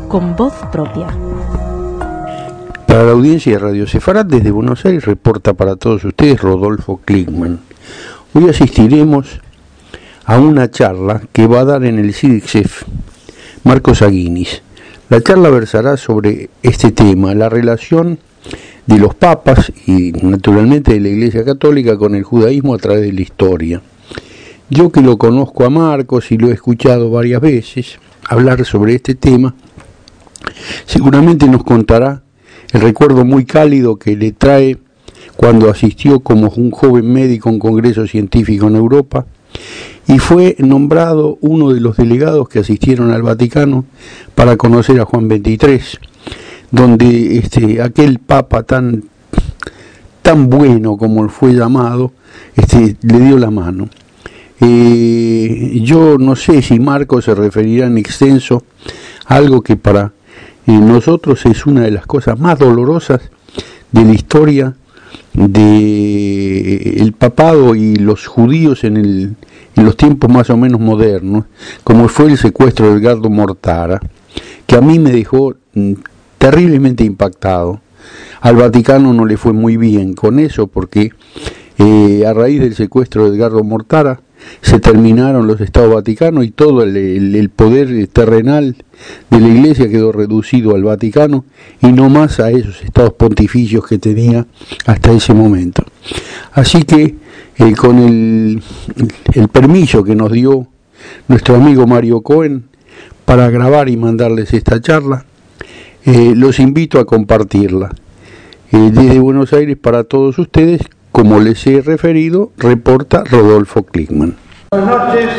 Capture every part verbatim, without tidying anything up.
con voz propia. Para la audiencia de Radio Sefarad, desde Buenos Aires, reporta para todos ustedes Rodolfo Klickmann. Hoy asistiremos a una charla que va a dar en el C I D C E F Marcos Aguinis. La charla versará sobre este tema, la relación de los papas y naturalmente de la Iglesia Católica con el judaísmo a través de la historia. Yo que lo conozco a Marcos y lo he escuchado varias veces hablar sobre este tema, seguramente nos contará el recuerdo muy cálido que le trae cuando asistió como un joven médico a un congreso científico en Europa y fue nombrado uno de los delegados que asistieron al Vaticano para conocer a Juan veintitrés, donde este, aquel papa tan, tan bueno como fue llamado, este, le dio la mano. Eh, yo no sé si Marcos se referirá en extenso a algo que para eh, nosotros es una de las cosas más dolorosas de la historia del papado y los judíos en, el, en los tiempos más o menos modernos, como fue el secuestro de Edgardo Mortara, que a mí me dejó mm, terriblemente impactado. Al Vaticano no le fue muy bien con eso, porque eh, a raíz del secuestro de Edgardo Mortara se terminaron los estados vaticanos y todo el, el, el poder terrenal de la Iglesia quedó reducido al Vaticano y no más a esos estados pontificios que tenía hasta ese momento. Así que eh, con el, el permiso que nos dio nuestro amigo Mario Cohen para grabar y mandarles esta charla, eh, los invito a compartirla. Eh, desde Buenos Aires para todos ustedes, como les he referido, reporta Rodolfo Klickmann. Buenas noches.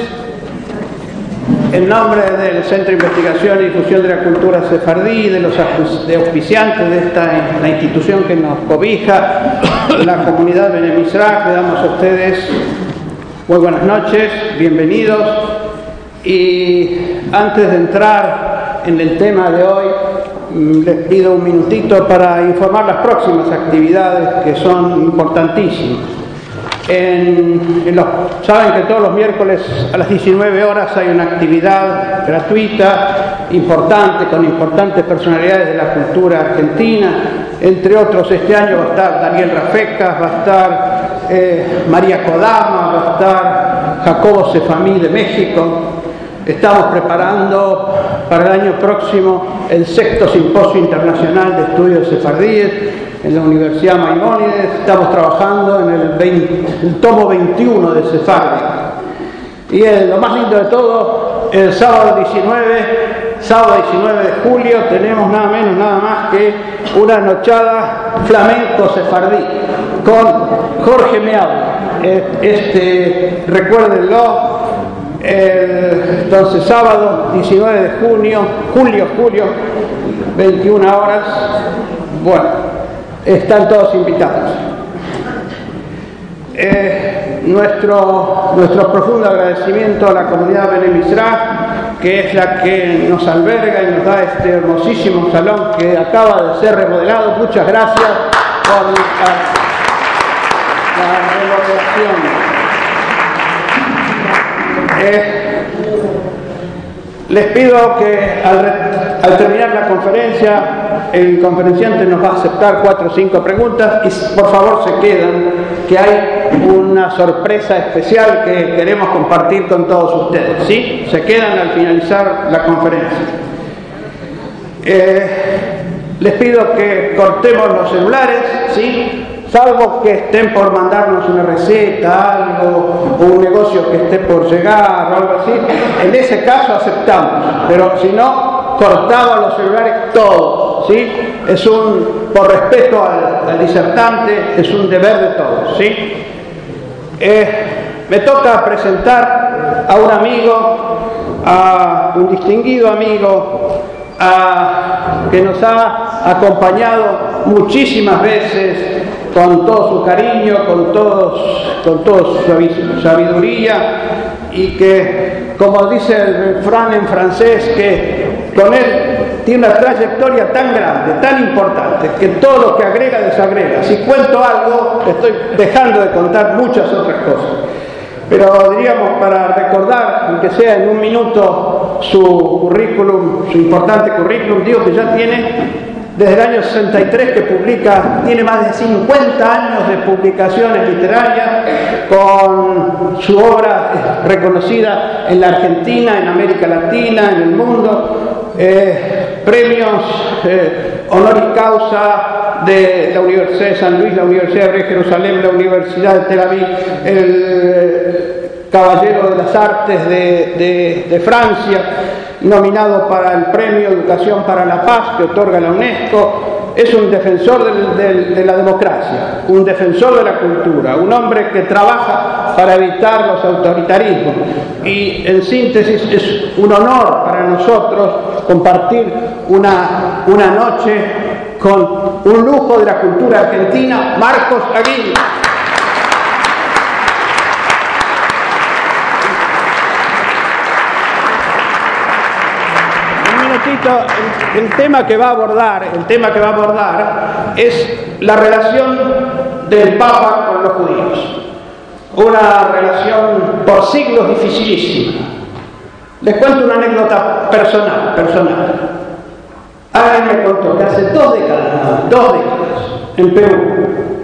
En nombre del Centro de Investigación y Difusión de la Cultura Sefardí, de los auspiciantes de esta la institución que nos cobija, la comunidad Bene Mizrach, le damos a ustedes muy buenas noches, bienvenidos. Y antes de entrar en el tema de hoy, les pido un minutito para informar las próximas actividades que son importantísimas. En, en los, saben que todos los miércoles a las diecinueve horas hay una actividad gratuita, importante, con importantes personalidades de la cultura argentina. Entre otros, este año va a estar Daniel Rafecas, va a estar eh, María Kodama, va a estar Jacobo Sefamí de México. Estamos preparando para el año próximo el sexto Simposio Internacional de Estudios Sefardíes en la Universidad Maimónides. Estamos trabajando en el, veinte, el tomo veintiuno de Sefardía. Y el, lo más lindo de todo, el sábado diecinueve, sábado diecinueve de julio, tenemos nada menos, nada más que una nochada flamenco sefardí con Jorge Meau. Este, recuérdenlo. El, entonces sábado diecinueve de junio, julio, julio, veintiuna horas, bueno, están todos invitados. Eh, nuestro, nuestro profundo agradecimiento a la comunidad Bene Mizrach, que es la que nos alberga y nos da este hermosísimo salón que acaba de ser remodelado. Muchas gracias por la, la remodelación. Eh, les pido que al, al terminar la conferencia el conferenciante nos va a aceptar cuatro o cinco preguntas y por favor se quedan, que hay una sorpresa especial que queremos compartir con todos ustedes, ¿sí? Se quedan al finalizar la conferencia. Eh, les pido que cortemos los celulares, ¿sí? Salvo que estén por mandarnos una receta, algo, o un negocio que esté por llegar o algo así, en ese caso aceptamos, pero si no, cortamos los celulares todos, ¿sí? Es un, por respeto al, al disertante, es un deber de todos, ¿sí? Eh, me toca presentar a un amigo, a un distinguido amigo, a, que nos ha acompañado muchísimas veces, con todo su cariño, con, todos, con toda su sabiduría, y que, como dice el refrán en francés, que con él tiene una trayectoria tan grande, tan importante, que todo lo que agrega desagrega. Si cuento algo, estoy dejando de contar muchas otras cosas. Pero diríamos, para recordar, aunque sea en un minuto, su currículum, su importante currículum, digo que ya tiene desde el año sesenta y tres que publica, tiene más de cincuenta años de publicaciones literarias, con su obra reconocida en la Argentina, en América Latina, en el mundo, eh, premios eh, honoris causa de la Universidad de San Luis, la Universidad de Jerusalén, la Universidad de Tel Aviv, el Caballero de las Artes de, de, de Francia, nominado para el Premio Educación para la Paz que otorga la UNESCO. Es un defensor del, del, de la democracia, un defensor de la cultura, un hombre que trabaja para evitar los autoritarismos. Y en síntesis es un honor para nosotros compartir una, una noche con un lujo de la cultura argentina, Marcos Aguirre. El, el tema que va a abordar, el tema que va a abordar es la relación del Papa con los judíos. Una relación por siglos dificilísima. Les cuento una anécdota personal, personal. Alguien me contó que hace dos décadas, dos décadas, en Perú,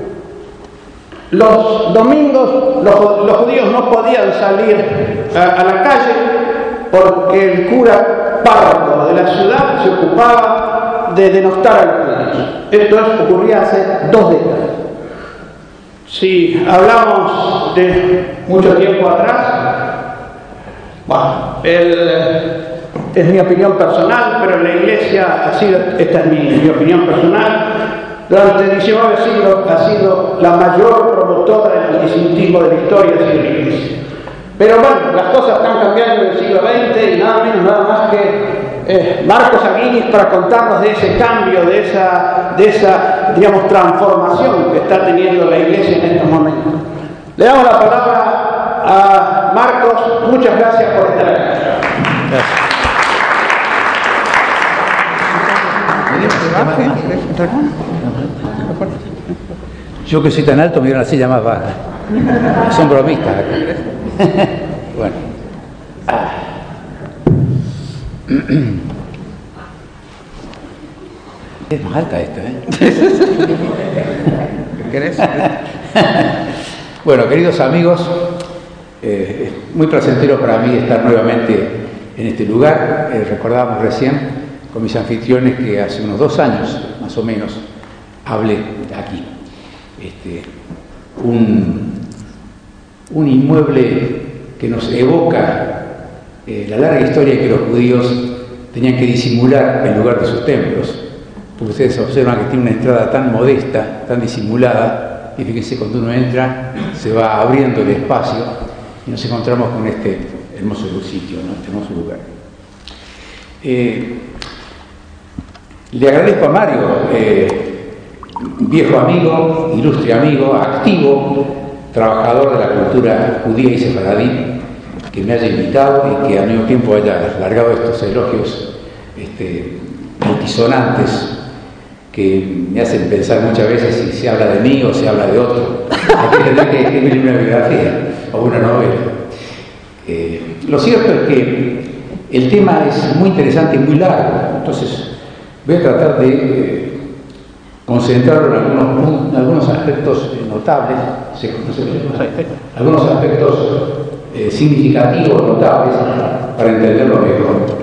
los domingos los, los judíos no podían salir a, a la calle porque el cura párroco de la ciudad se ocupaba de denostar a los judíos. Esto es, ocurría hace dos décadas. Si hablamos de mucho tiempo atrás, bueno, el, es mi opinión personal, pero la Iglesia ha sido, esta es mi, mi opinión personal, durante diecinueve siglos ha sido la mayor promotora del antisemitismo de la historia de la Iglesia. Pero bueno, las cosas están cambiando en el siglo veinte y nada menos, nada más que eh, Marcos Aguirre para contarnos de ese cambio, de esa, de esa, digamos, transformación que está teniendo la Iglesia en estos momentos. Le damos la palabra a Marcos. Muchas gracias por estar aquí. Gracias. Yo que soy tan alto me dieron la silla más baja. Son bromistas acá. Bueno. Ah. Es más alta esta, ¿eh? ¿Qué querés? Bueno, queridos amigos, eh, es muy placentero para mí estar nuevamente en este lugar. Eh, recordábamos recién con mis anfitriones que hace unos dos años, más o menos, hablé aquí. Este, un, un inmueble que nos evoca eh, la larga historia en que los judíos tenían que disimular en lugar de sus templos, porque ustedes observan que tiene una entrada tan modesta, tan disimulada, y fíjense, cuando uno entra se va abriendo el espacio y nos encontramos con este hermoso sitio, ¿no? Este hermoso lugar. Eh, le agradezco a Mario, eh, viejo amigo, ilustre amigo, activo, trabajador de la cultura judía y sefaradí, que me haya invitado y que al mismo tiempo haya largado estos elogios este, altisonantes que me hacen pensar muchas veces si se habla de mí o se habla de otro. Hay que tener que escribir una biografía o una novela. Eh, lo cierto es que el tema es muy interesante y muy largo, entonces voy a tratar de eh, concentrarlo en algunos, en algunos aspectos notables, algunos aspectos eh, significativos, notables, para entenderlo mejor.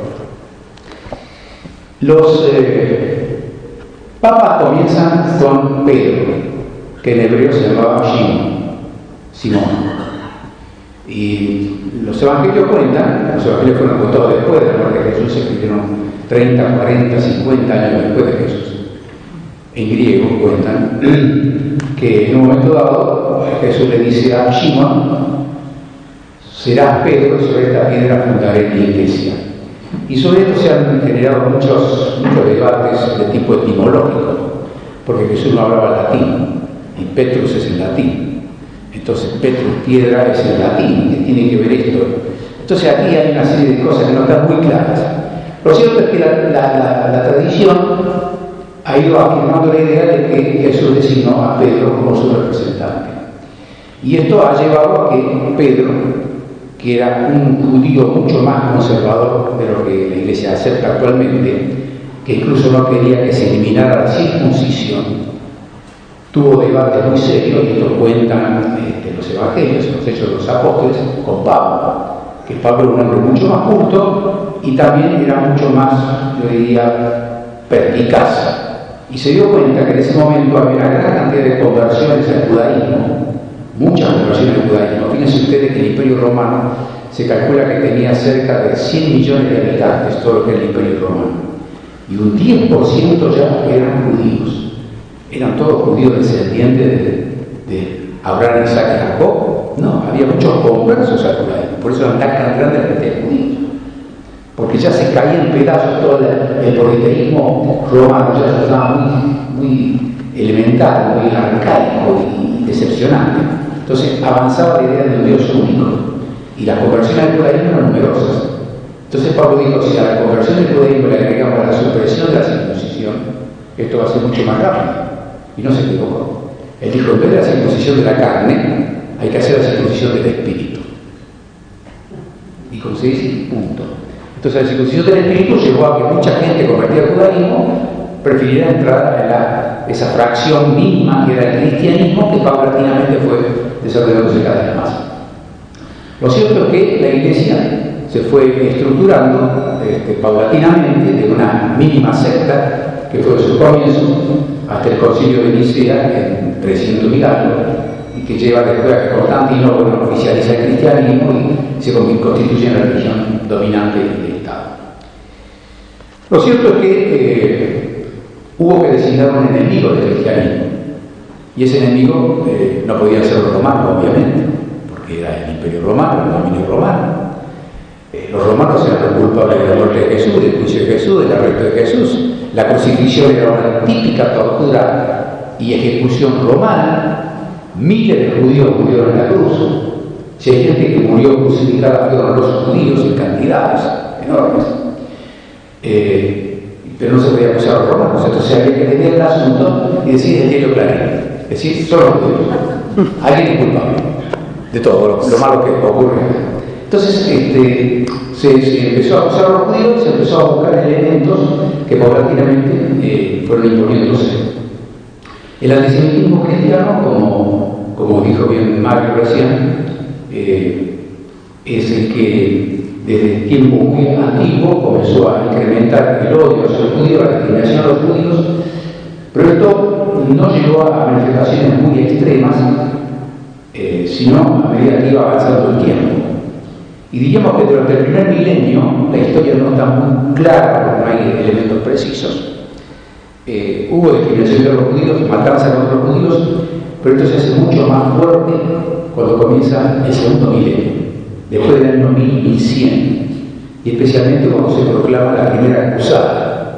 Los eh, papas comienzan con Pedro, que en hebreo se llamaba Simón, Simón. Y los evangelios cuentan, los evangelios fueron contados después de la muerte de Jesús, se escribieron treinta, cuarenta, cincuenta años después de Jesús. En griego cuentan que en un momento dado Jesús le dice a Simón: serás Pedro, sobre esta piedra fundaré mi iglesia. Y sobre esto se han generado muchos, muchos debates de tipo etimológico, porque Jesús no hablaba latín y Petrus es en latín. Entonces Petrus, piedra, es en latín, que tiene que ver esto. Entonces aquí hay una serie de cosas que no están muy claras. Lo cierto es que la, la, la, la tradición ha ido afirmando la idea de que Jesús designó a Pedro como su representante. Y esto ha llevado a que Pedro, que era un judío mucho más conservador de lo que la Iglesia acepta actualmente, que incluso no quería que se eliminara la circuncisión, tuvo debates muy serios, y esto cuentan este, los evangelios, los hechos de los apóstoles, con Pablo, que Pablo era un hombre mucho más culto y también era mucho más, yo diría, perspicaz. Y se dio cuenta que en ese momento había una gran cantidad de conversiones al judaísmo, muchas conversiones al judaísmo. Fíjense ustedes que el Imperio Romano se calcula que tenía cerca de cien millones de habitantes, todo lo que era el Imperio Romano. Y un diez por ciento ya eran judíos. Eran todos judíos descendientes de, de Abraham, Isaac y Jacob. No, había muchos conversos al judaísmo. Por eso eran tan grandes la cantidad de judíos. Porque ya se caía en pedazos todo el, el politeísmo romano, ya se estaba muy, muy elemental, muy arcaico y decepcionante. Entonces avanzaba la idea de un Dios único, y las conversiones al judaísmo eran numerosas. Entonces Pablo dijo, si a la conversión del judaísmo le agregamos la supresión de la circuncisión, esto va a ser mucho más rápido. Y no se equivocó. Él dijo, en vez de la circuncisión de la carne, hay que hacer la circuncisión del espíritu. Y como se dice, punto. Entonces la circuncisión del espíritu llevó a que mucha gente convertida al judaísmo prefiriera entrar en la, esa fracción mínima que era el cristianismo, que paulatinamente fue desarrollándose cada vez más. Lo cierto es que la Iglesia se fue estructurando este, paulatinamente de una mínima secta que fue su comienzo hasta el Concilio de Nicea en trescientos y algo, y que lleva después a que Constantino bueno, oficializa el cristianismo y se constituye en la religión dominante del Estado. Lo cierto es que eh, hubo que designar un enemigo del cristianismo, y ese enemigo eh, no podía ser los romanos, obviamente, porque era el Imperio Romano, el dominio romano. Eh, los romanos eran los culpables de la muerte de Jesús, del juicio de Jesús, del arresto de Jesús. La crucifixión era una típica tortura y ejecución romana. Miles de judíos murieron en la cruz. Si hay gente que murió crucificada, fueron los judíos en cantidades enormes. Eh, pero no se podía acusar a los romanos. Entonces había que tener el asunto y decir el diario Clarín. Es decir, son los judíos. Alguien es culpable de todo lo, lo malo que ocurre. Entonces este, se, se empezó a acusar a los judíos, se empezó a buscar elementos que paulatinamente eh, fueron imponiéndose. El antisemitismo cristiano, como, como dijo bien Mario recién, eh, es el que desde tiempo muy antiguo comenzó a incrementar el odio hacia los judíos, la discriminación a los judíos, pero esto no llegó a manifestaciones muy extremas, eh, sino a medida que iba avanzando el tiempo. Y diríamos que durante el primer milenio, la historia no está muy clara porque no hay elementos precisos. Eh, hubo discriminación de los judíos, matanza contra los judíos, pero esto se hace mucho más fuerte cuando comienza el segundo milenio, después del año mil cien, y especialmente cuando se proclama la primera cruzada,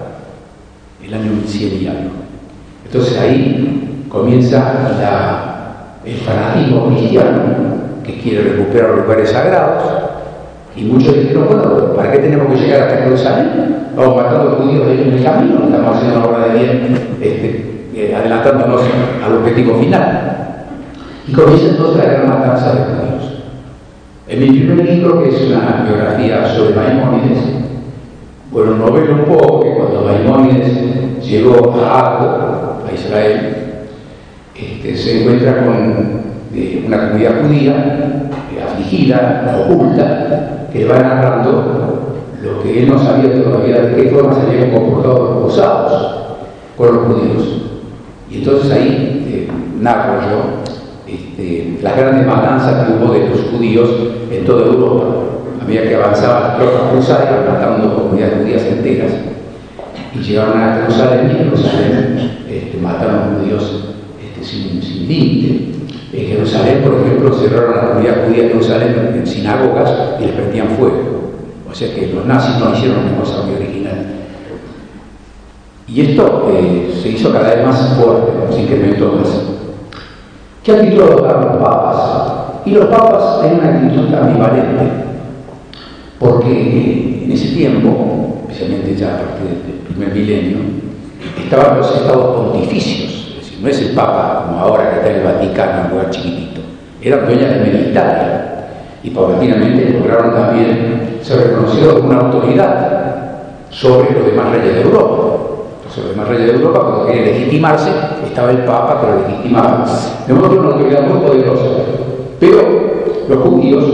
el año mil cien y algo. Entonces ahí comienza la, el fanatismo cristiano que quiere recuperar los lugares sagrados. Y muchos dijeron, bueno, ¿para qué tenemos que llegar hasta Jerusalén? Vamos matando a los judíos en el camino, estamos haciendo una obra de bien, este, eh, adelantándonos al objetivo final. Y comienza entonces la gran matanza de judíos. En mi primer libro, que es una biografía sobre Maimónides, bueno, novelo un poco que cuando Maimónides llegó a Acco, a Israel, este, se encuentra con eh, una comunidad judía eh, afligida, oculta, que va narrando lo que él no sabía todavía de qué forma se habían comportado los posados con los judíos. Y entonces ahí eh, narro yo este, las grandes matanzas que hubo de los judíos en toda Europa. A medida que avanzaban las tropas cruzadas, matando comunidades judías enteras. Y llegaron a Jerusalén, y en Jerusalén este, mataron a los judíos este, sin, sin límite. En Jerusalén, por ejemplo, cerraron la comunidad judía de Jerusalén en sinagogas y les prendían fuego. O sea que los nazis no hicieron una cosa muy original. Y esto eh, se hizo cada vez más fuerte, se incrementó más. ¿Qué actitud adoptaron los papas? Y los papas tenían una actitud ambivalente, porque en ese tiempo, especialmente ya a partir del primer milenio, estaban los estados pontificios. No es el Papa, como ahora que está en el Vaticano, un lugar chiquitito. Eran dueños de Italia. y paulatinamente lograron también ser reconocidos como una autoridad sobre los demás reyes de Europa. Entonces los demás reyes de Europa, cuando querían legitimarse, estaba el Papa que lo legitimaba. De modo que era una autoridad muy poderosa. Pero los judíos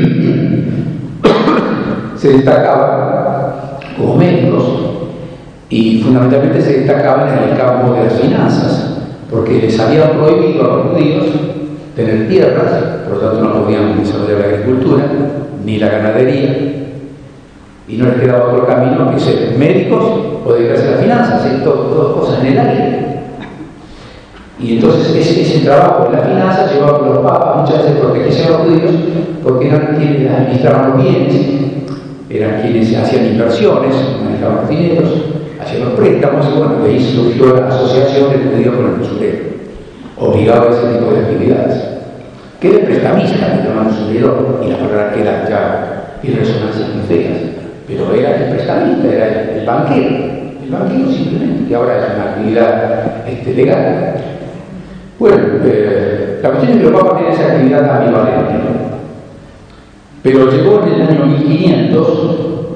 se destacaban como médicos y fundamentalmente se destacaban en el campo de las finanzas, porque les habían prohibido a los judíos tener tierras, por lo tanto no podían desarrollar la agricultura ni la ganadería, y no les quedaba otro camino que ser médicos o dedicarse a las finanzas, ¿sí? Todo, todas cosas en el aire. Y entonces ese, ese trabajo de la finanza llevaba a los papas muchas veces protegerse a los judíos, porque eran quienes administraban los bienes, eran quienes hacían inversiones, manejaban los dineros, hacían los préstamos, y bueno, de ahí surgió la asociación del judío con el usurero, obligado a ese tipo de actividades. Que era prestamista, que llaman usurero, y la palabra queda ya en resonancias muy feas, pero era el prestamista, era el, el banquero, el banquero simplemente, que ahora es una actividad este, legal. Bueno, eh, la cuestión es que los papas tienen esa actividad ambivalente, ¿no? Pero llegó en el año mil quinientos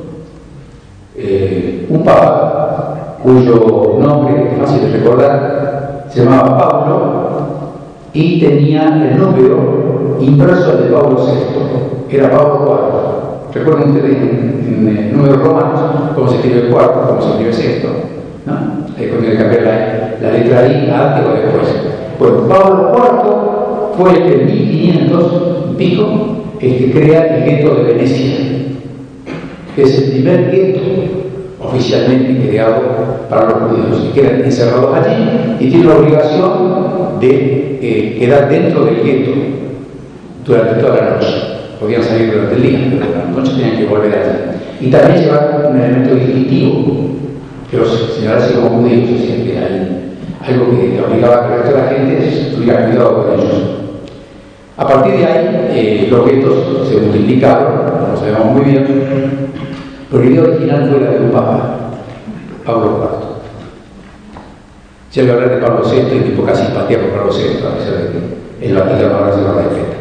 eh, un papa cuyo nombre es fácil de recordar, se llamaba Pablo y tenía el número inverso al de Pablo sexto, era Pablo cuarto. Recuerden ustedes en, en, en números romanos cómo se escribe el cuarto, cómo se escribe el sexto, ¿no? Ahí cuando hay que cambiar la, la letra I antes o después. Bueno, Pablo cuarto fue el que en mil quinientos y pico el que crea el gueto de Venecia, que es el primer gueto oficialmente creado para los judíos, que quedan encerrados allí y tienen la obligación de eh, quedar dentro del gueto durante toda la noche. Podían salir durante el día, pero durante la noche tenían que volver allí. Y también llevar un elemento distintivo que los señalase como judíos, es decir, que hay algo que obligaba a que el resto de la gente tuviera cuidado con ellos. A partir de ahí, eh, los guetos se multiplicaron, lo sabemos muy bien, pero la idea original fue la de un papa, Pablo cuarto. Se había hablado de Pablo sexto y que poca simpatía por Pablo sexto, a pesar de que el Vaticano ahora se lo respeta.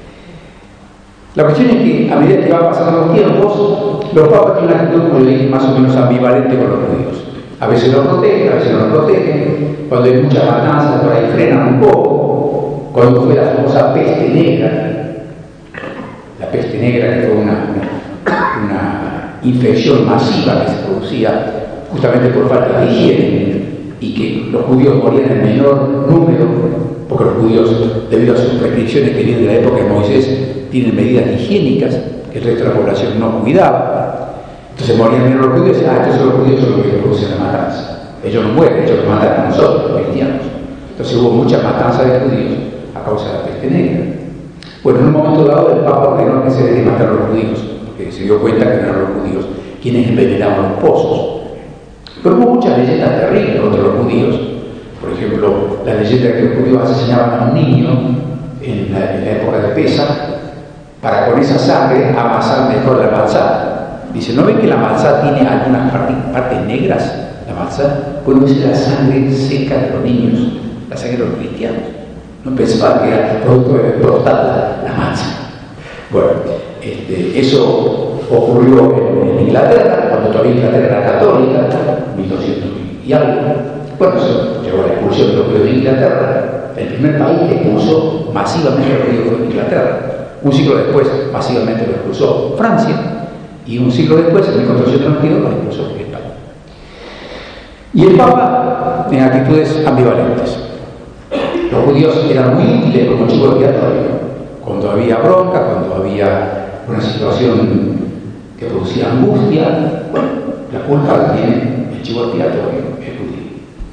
La cuestión es que a medida que van pasando los tiempos, los papas tienen una actitud, como le dije, más o menos ambivalente con los judíos. A veces los protegen, a veces no los protegen. Cuando hay muchas matanzas, por ahí frenan un poco. Cuando fue la famosa peste negra, la peste negra que fue una, una, una infección masiva que se producía justamente por falta de higiene y que los judíos morían en menor número, porque los judíos, debido a sus prescripciones que vienen de la época de Moisés, tienen medidas higiénicas que el resto de la población no cuidaba. Entonces morían menos los judíos y ah, entonces los judíos son los que producen la matanza. Ellos no mueren, ellos los matan a nosotros, los cristianos. Entonces hubo mucha matanza de judíos a causa de la peste negra. Bueno, en un momento dado el Papa ordenó que se debe matar a los judíos, porque se dio cuenta que eran los judíos quienes envenenaban los pozos. Pero hubo muchas leyendas terribles contra los judíos. Por ejemplo, la leyenda de que los judíos asesinaban a un niño en la, en la época de Pesa para con esa sangre amasar mejor la matzá. Dice, ¿no ven que la matzá tiene algunas partes, partes negras? La matzá, bueno, es la sangre seca de los niños, la sangre de los cristianos. No pensaban que era producto de próstata la matzá. Bueno, este, eso ocurrió en, en Inglaterra, cuando todavía Inglaterra era católica, mil doscientos y algo. Bueno, eso llevó a la expulsión de los judíos de Inglaterra. El primer país que expulsó masivamente a los judíos fue Inglaterra. Un siglo después, masivamente lo expulsó Francia. Y un siglo después, en mil cuatrocientos noventa y dos, lo expulsó España. Y el Papa en actitudes ambivalentes. Los judíos eran muy útiles como chivo expiatorio. Cuando había bronca, cuando había una situación que producía angustia, bueno, la culpa la tiene el chivo expiatorio, el judío.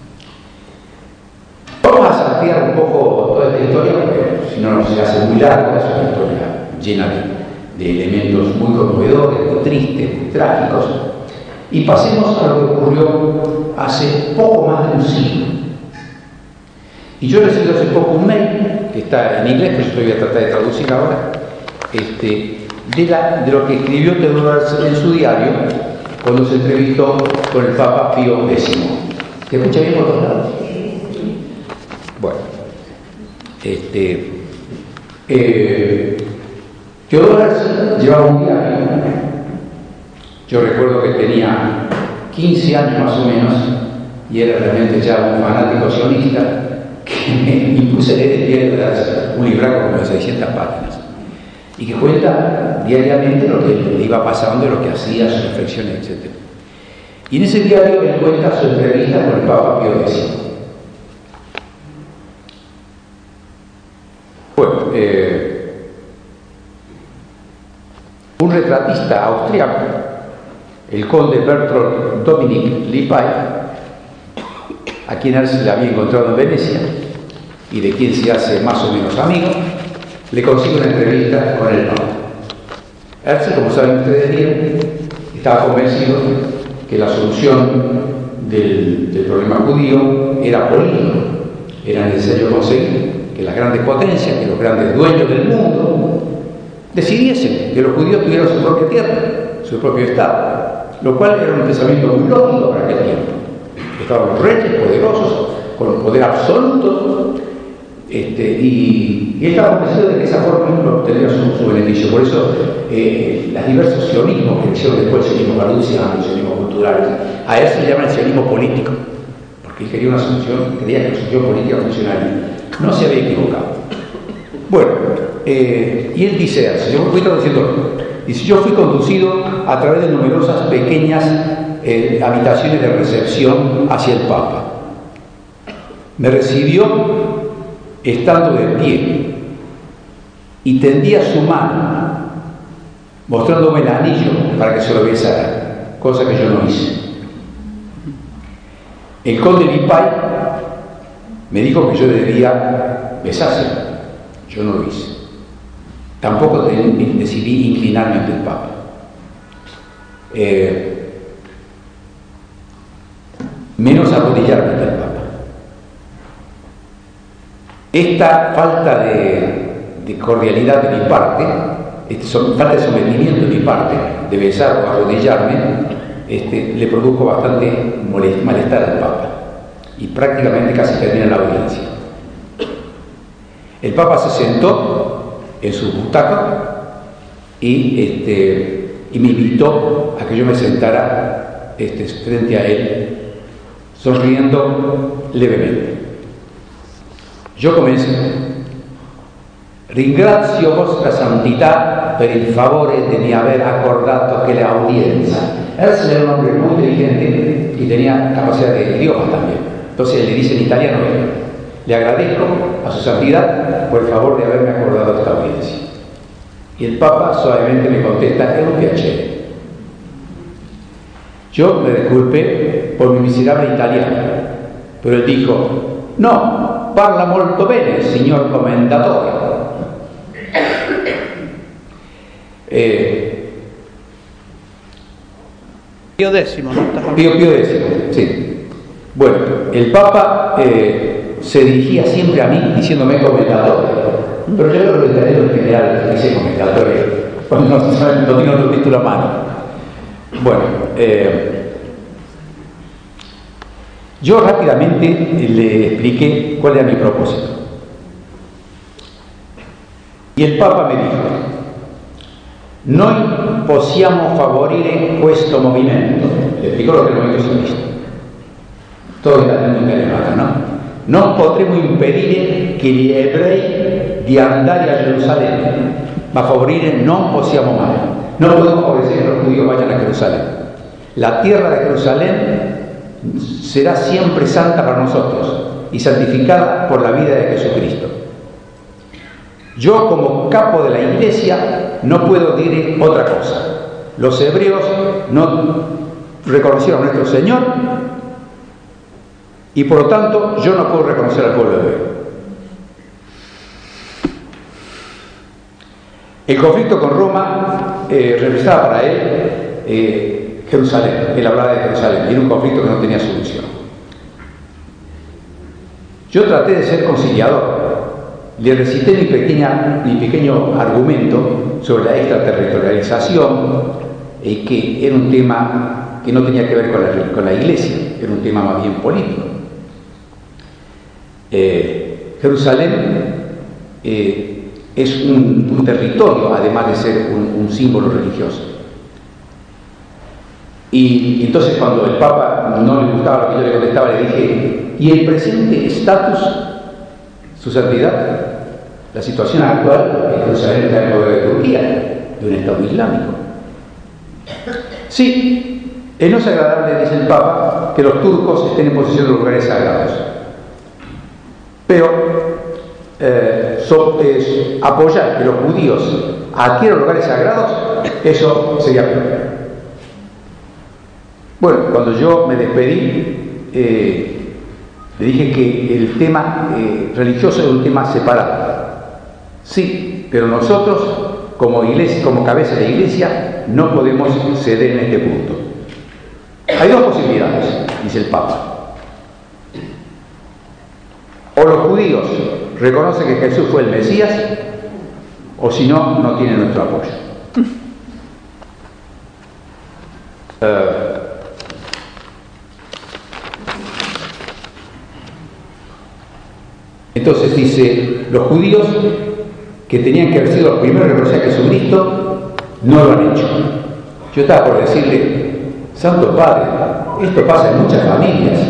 Vamos a saltear un poco toda esta historia, porque si no se hace muy larga, es una historia llena de de elementos muy conmovedores, muy tristes, muy trágicos, y pasemos a lo que ocurrió hace poco más de un siglo. Y yo he recibido hace poco un mail, que está en inglés, que yo voy a tratar de traducir ahora, este, de, la, de lo que escribió Teodoro en su diario cuando se entrevistó con el Papa Pío décimo. ¿Se escucha bien por todos lados? Bueno, este... Eh, Theodor Herzl llevaba un diario. Yo recuerdo que tenía quince años más o menos y era realmente ya un fanático sionista que me impuse a leer el diario de Herzl, un libraco como de seiscientas páginas, y que cuenta diariamente lo que le iba pasando, lo que hacía, sus reflexiones, etcétera. Y en ese diario él cuenta su entrevista con el Papa Pío X. Bueno, eh, un retratista austriaco, el conde Bertolt Dominik Lipay, a quien Herzl le había encontrado en Venecia y de quien se hace más o menos amigo, le consigue una entrevista con el Papa. Herzl, como saben ustedes bien, estaba convencido que la solución del, del problema judío era político. Era necesario conseguir que las grandes potencias, que los grandes dueños del mundo, decidiesen que los judíos tuvieran su propia tierra, su propio Estado, lo cual era un pensamiento muy lógico para aquel tiempo. Estaban los reyes poderosos, con el poder absoluto, este, y, y él estaba convencido de que esa forma obtendría su, su beneficio. Por eso, eh, los diversos sionismos que hicieron después, el sionismo galuciano, el sionismo cultural, a eso se llama el sionismo político, porque él quería una solución, creía que la solución política funcionaría. No se había equivocado. Bueno, eh, y él dice así, yo fui traduciendo, dice, yo fui conducido a través de numerosas pequeñas eh, habitaciones de recepción hacia el Papa. Me recibió estando de pie y tendía su mano mostrándome el anillo para que se lo besara, cosa que yo no hice. El conde Lipay me dijo que yo debía besárselo, yo no lo hice. Tampoco decidí inclinarme ante el Papa. Eh, menos arrodillarme ante el Papa. Esta falta de, de cordialidad de mi parte, este, falta de sometimiento de mi parte, de besar o arrodillarme, este, le produjo bastante malestar al Papa y prácticamente casi termina la audiencia. El Papa se sentó en su butaca y, este, y me invitó a que yo me sentara este, frente a él, sonriendo levemente. Yo comencé. Ringrazio vostra santità per il favore de mi aver accordato che la audiencia. Herzl era un hombre muy inteligente y tenía capacidad de idiomas también. Entonces le dice en italiano: le agradezco a su santidad por el favor de haberme acordado esta audiencia. Y el Papa suavemente me contesta: è un piacere. Yo me disculpé por mi miserable italiano, pero él dijo: no, parla molto bene, signor commendatore. Eh, Pío X, ¿no? Pío, Pío X, sí. Bueno, el Papa eh, se dirigía siempre a mí diciéndome comendatore, pero yo lo italiano en general dice comendatore cuando no, no tiene otro título a mano. Bueno, eh, yo rápidamente le expliqué cuál era mi propósito. Y el Papa me dijo: noi possiamo favorire questo movimento. Le explicó lo che è il movimento sionista. Todo italiano in italiano, no? Non potremo impedire che gli ebrei di andare a Gerusalemme, ma favorire non possiamo mai. No podemos favorecer que los judíos vayan a Jerusalén. La tierra de Jerusalén será siempre santa para nosotros y santificada por la vida de Jesucristo. Yo, como capo de la iglesia, no puedo decir otra cosa. Los hebreos no reconocieron a nuestro Señor y por lo tanto yo no puedo reconocer al pueblo hebreo. El conflicto con Roma eh, representaba para él eh, Jerusalén. Él hablaba de Jerusalén y era un conflicto que no tenía solución. Yo traté de ser conciliador. Le recité mi, pequeña, mi pequeño argumento sobre la extraterritorialización, eh, que era un tema que no tenía que ver con la, con la iglesia, era un tema más bien político. Eh, Jerusalén eh, es un, un territorio, además de ser un, un símbolo religioso. Y, y entonces cuando el Papa no le gustaba lo que yo le contestaba, le dije, ¿y el presente estatus, su santidad? La situación actual es Jerusalén está en el poder de Turquía, de un Estado islámico. Sí, es no es agradable, dice el Papa, que los turcos estén en posesión de los lugares sagrados. Pero eh, so, eh, apoyar que los judíos adquieran lugares sagrados, eso sería peor. Bueno, cuando yo me despedí, eh, le dije que el tema eh, religioso es un tema separado. Sí, pero nosotros, como iglesia, como cabeza de iglesia, no podemos ceder en este punto. Hay dos posibilidades, dice el Papa. O los judíos reconocen que Jesús fue el Mesías, o si no, no tienen nuestro apoyo. Uh, entonces dice, los judíos que tenían que haber sido los primeros en reconocer a Jesucristo, no lo han hecho. Yo estaba por decirle, Santo Padre, esto pasa en muchas familias.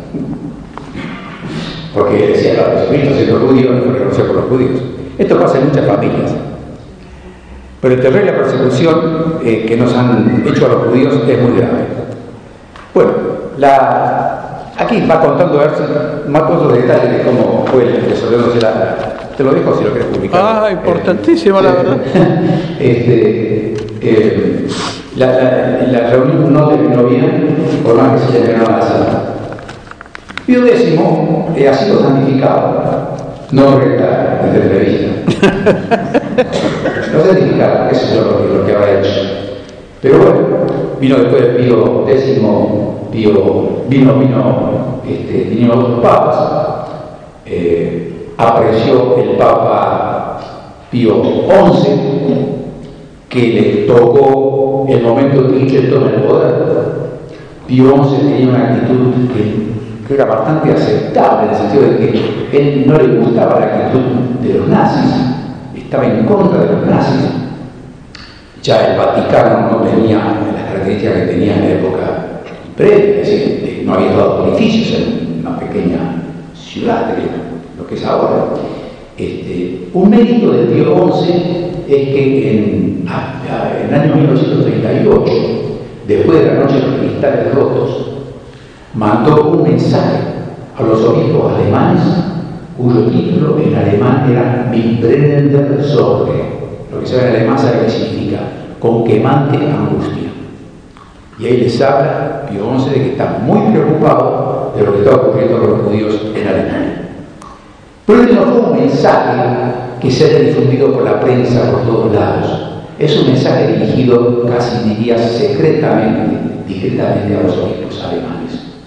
Porque decía, claro, Jesucristo siendo judío no fue reconocido por los judíos. Esto pasa en muchas familias. Pero el terror y la persecución eh, que nos han hecho a los judíos es muy grave. Bueno, la, aquí va contando a ver más otros detalles de cómo fue el desorden de la... Te lo dejo si lo quieres publicar. Ah, importantísimo, eh, la verdad. este, eh, la, la, la reunión no terminó bien, por más que se terminaba la sala. Pío décimo eh, ha sido santificado, no recta de entrevista. No santificado, eso es lo, lo que habrá hecho. Pero bueno, vino después de Pío décimo, Pío, vino, vino, este, vinieron otros papas. Eh, apareció el Papa Pío once, que le tocó el momento en que él toma el poder. Pío once tenía una actitud que que era bastante aceptable, en el sentido de que él no le gustaba la actitud de los nazis, estaba en contra de los nazis. Ya el Vaticano no tenía las características que tenía en la época previa, es decir, no había dado edificios en una pequeña ciudad, de lo que es ahora. Este, un mérito de Pío once es que en, en el año mil novecientos treinta y ocho, después de la Noche de los Cristales Rotos, mandó un mensaje a los obispos alemanes cuyo título en alemán era Mi brennende Sorge. Lo que se ve en alemán sabe qué significa, con quemante angustia. Y ahí les habla Pío once de que está muy preocupado de lo que está ocurriendo con los judíos en Alemania. Pero este no fue un mensaje que se haya difundido por la prensa por todos lados. Es un mensaje dirigido, casi diría secretamente, discretamente a los obispos alemanes.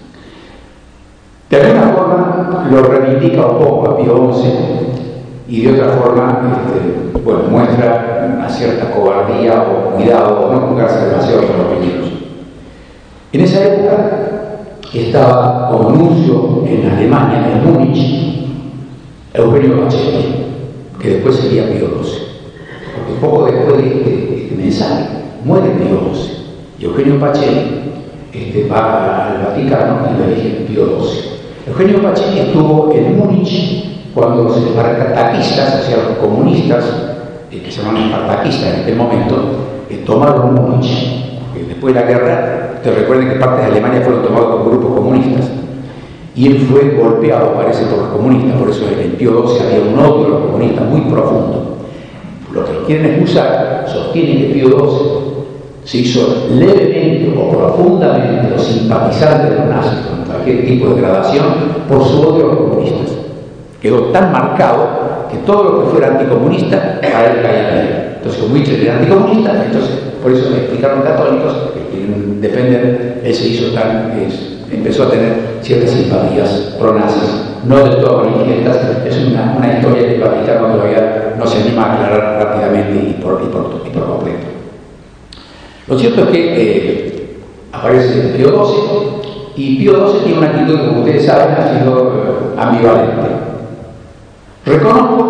De alguna forma lo reivindica un poco a Pío once y de otra forma este, bueno, muestra una cierta cobardía o cuidado o no jugarse demasiado con los peligros. En esa época estaba como nuncio en Alemania, en Múnich, Eugenio Pacelli, que después sería Pío doce. Porque poco después de este, este mensaje muere Pío once y Eugenio Pacelli este, va al Vaticano y lo elige Pío doce. Eugenio Pacelli estuvo en Múnich cuando los espartaquistas, o sea, los comunistas, eh, que se llaman espartaquistas en aquel momento, eh, tomaron Múnich. Porque después de la guerra, te recuerden que partes de Alemania fueron tomados por grupos comunistas. Y él fue golpeado, parece, por los comunistas. Por eso en Pío doce había un odio a los comunistas muy profundo. Los que lo quieren excusar sostienen que Pío doce se hizo levemente o profundamente o simpatizante de los nazis, con cualquier tipo de gradación, por su odio a los comunistas. Quedó tan marcado que todo lo que fuera anticomunista a él caía en él. Entonces, como Hitler era anticomunista, entonces por eso me explicaron católicos que quieren defender, él se hizo tan, es, empezó a tener ciertas simpatías pro-nazis, no del todo manifiestas. Es una, una historia que el Vaticano todavía no se anima a aclarar rápidamente y por, y por, y por completo. Lo cierto es que eh, aparece Pío doce y Pío doce tiene una actitud, como ustedes saben, ha sido eh, ambivalente. Reconozco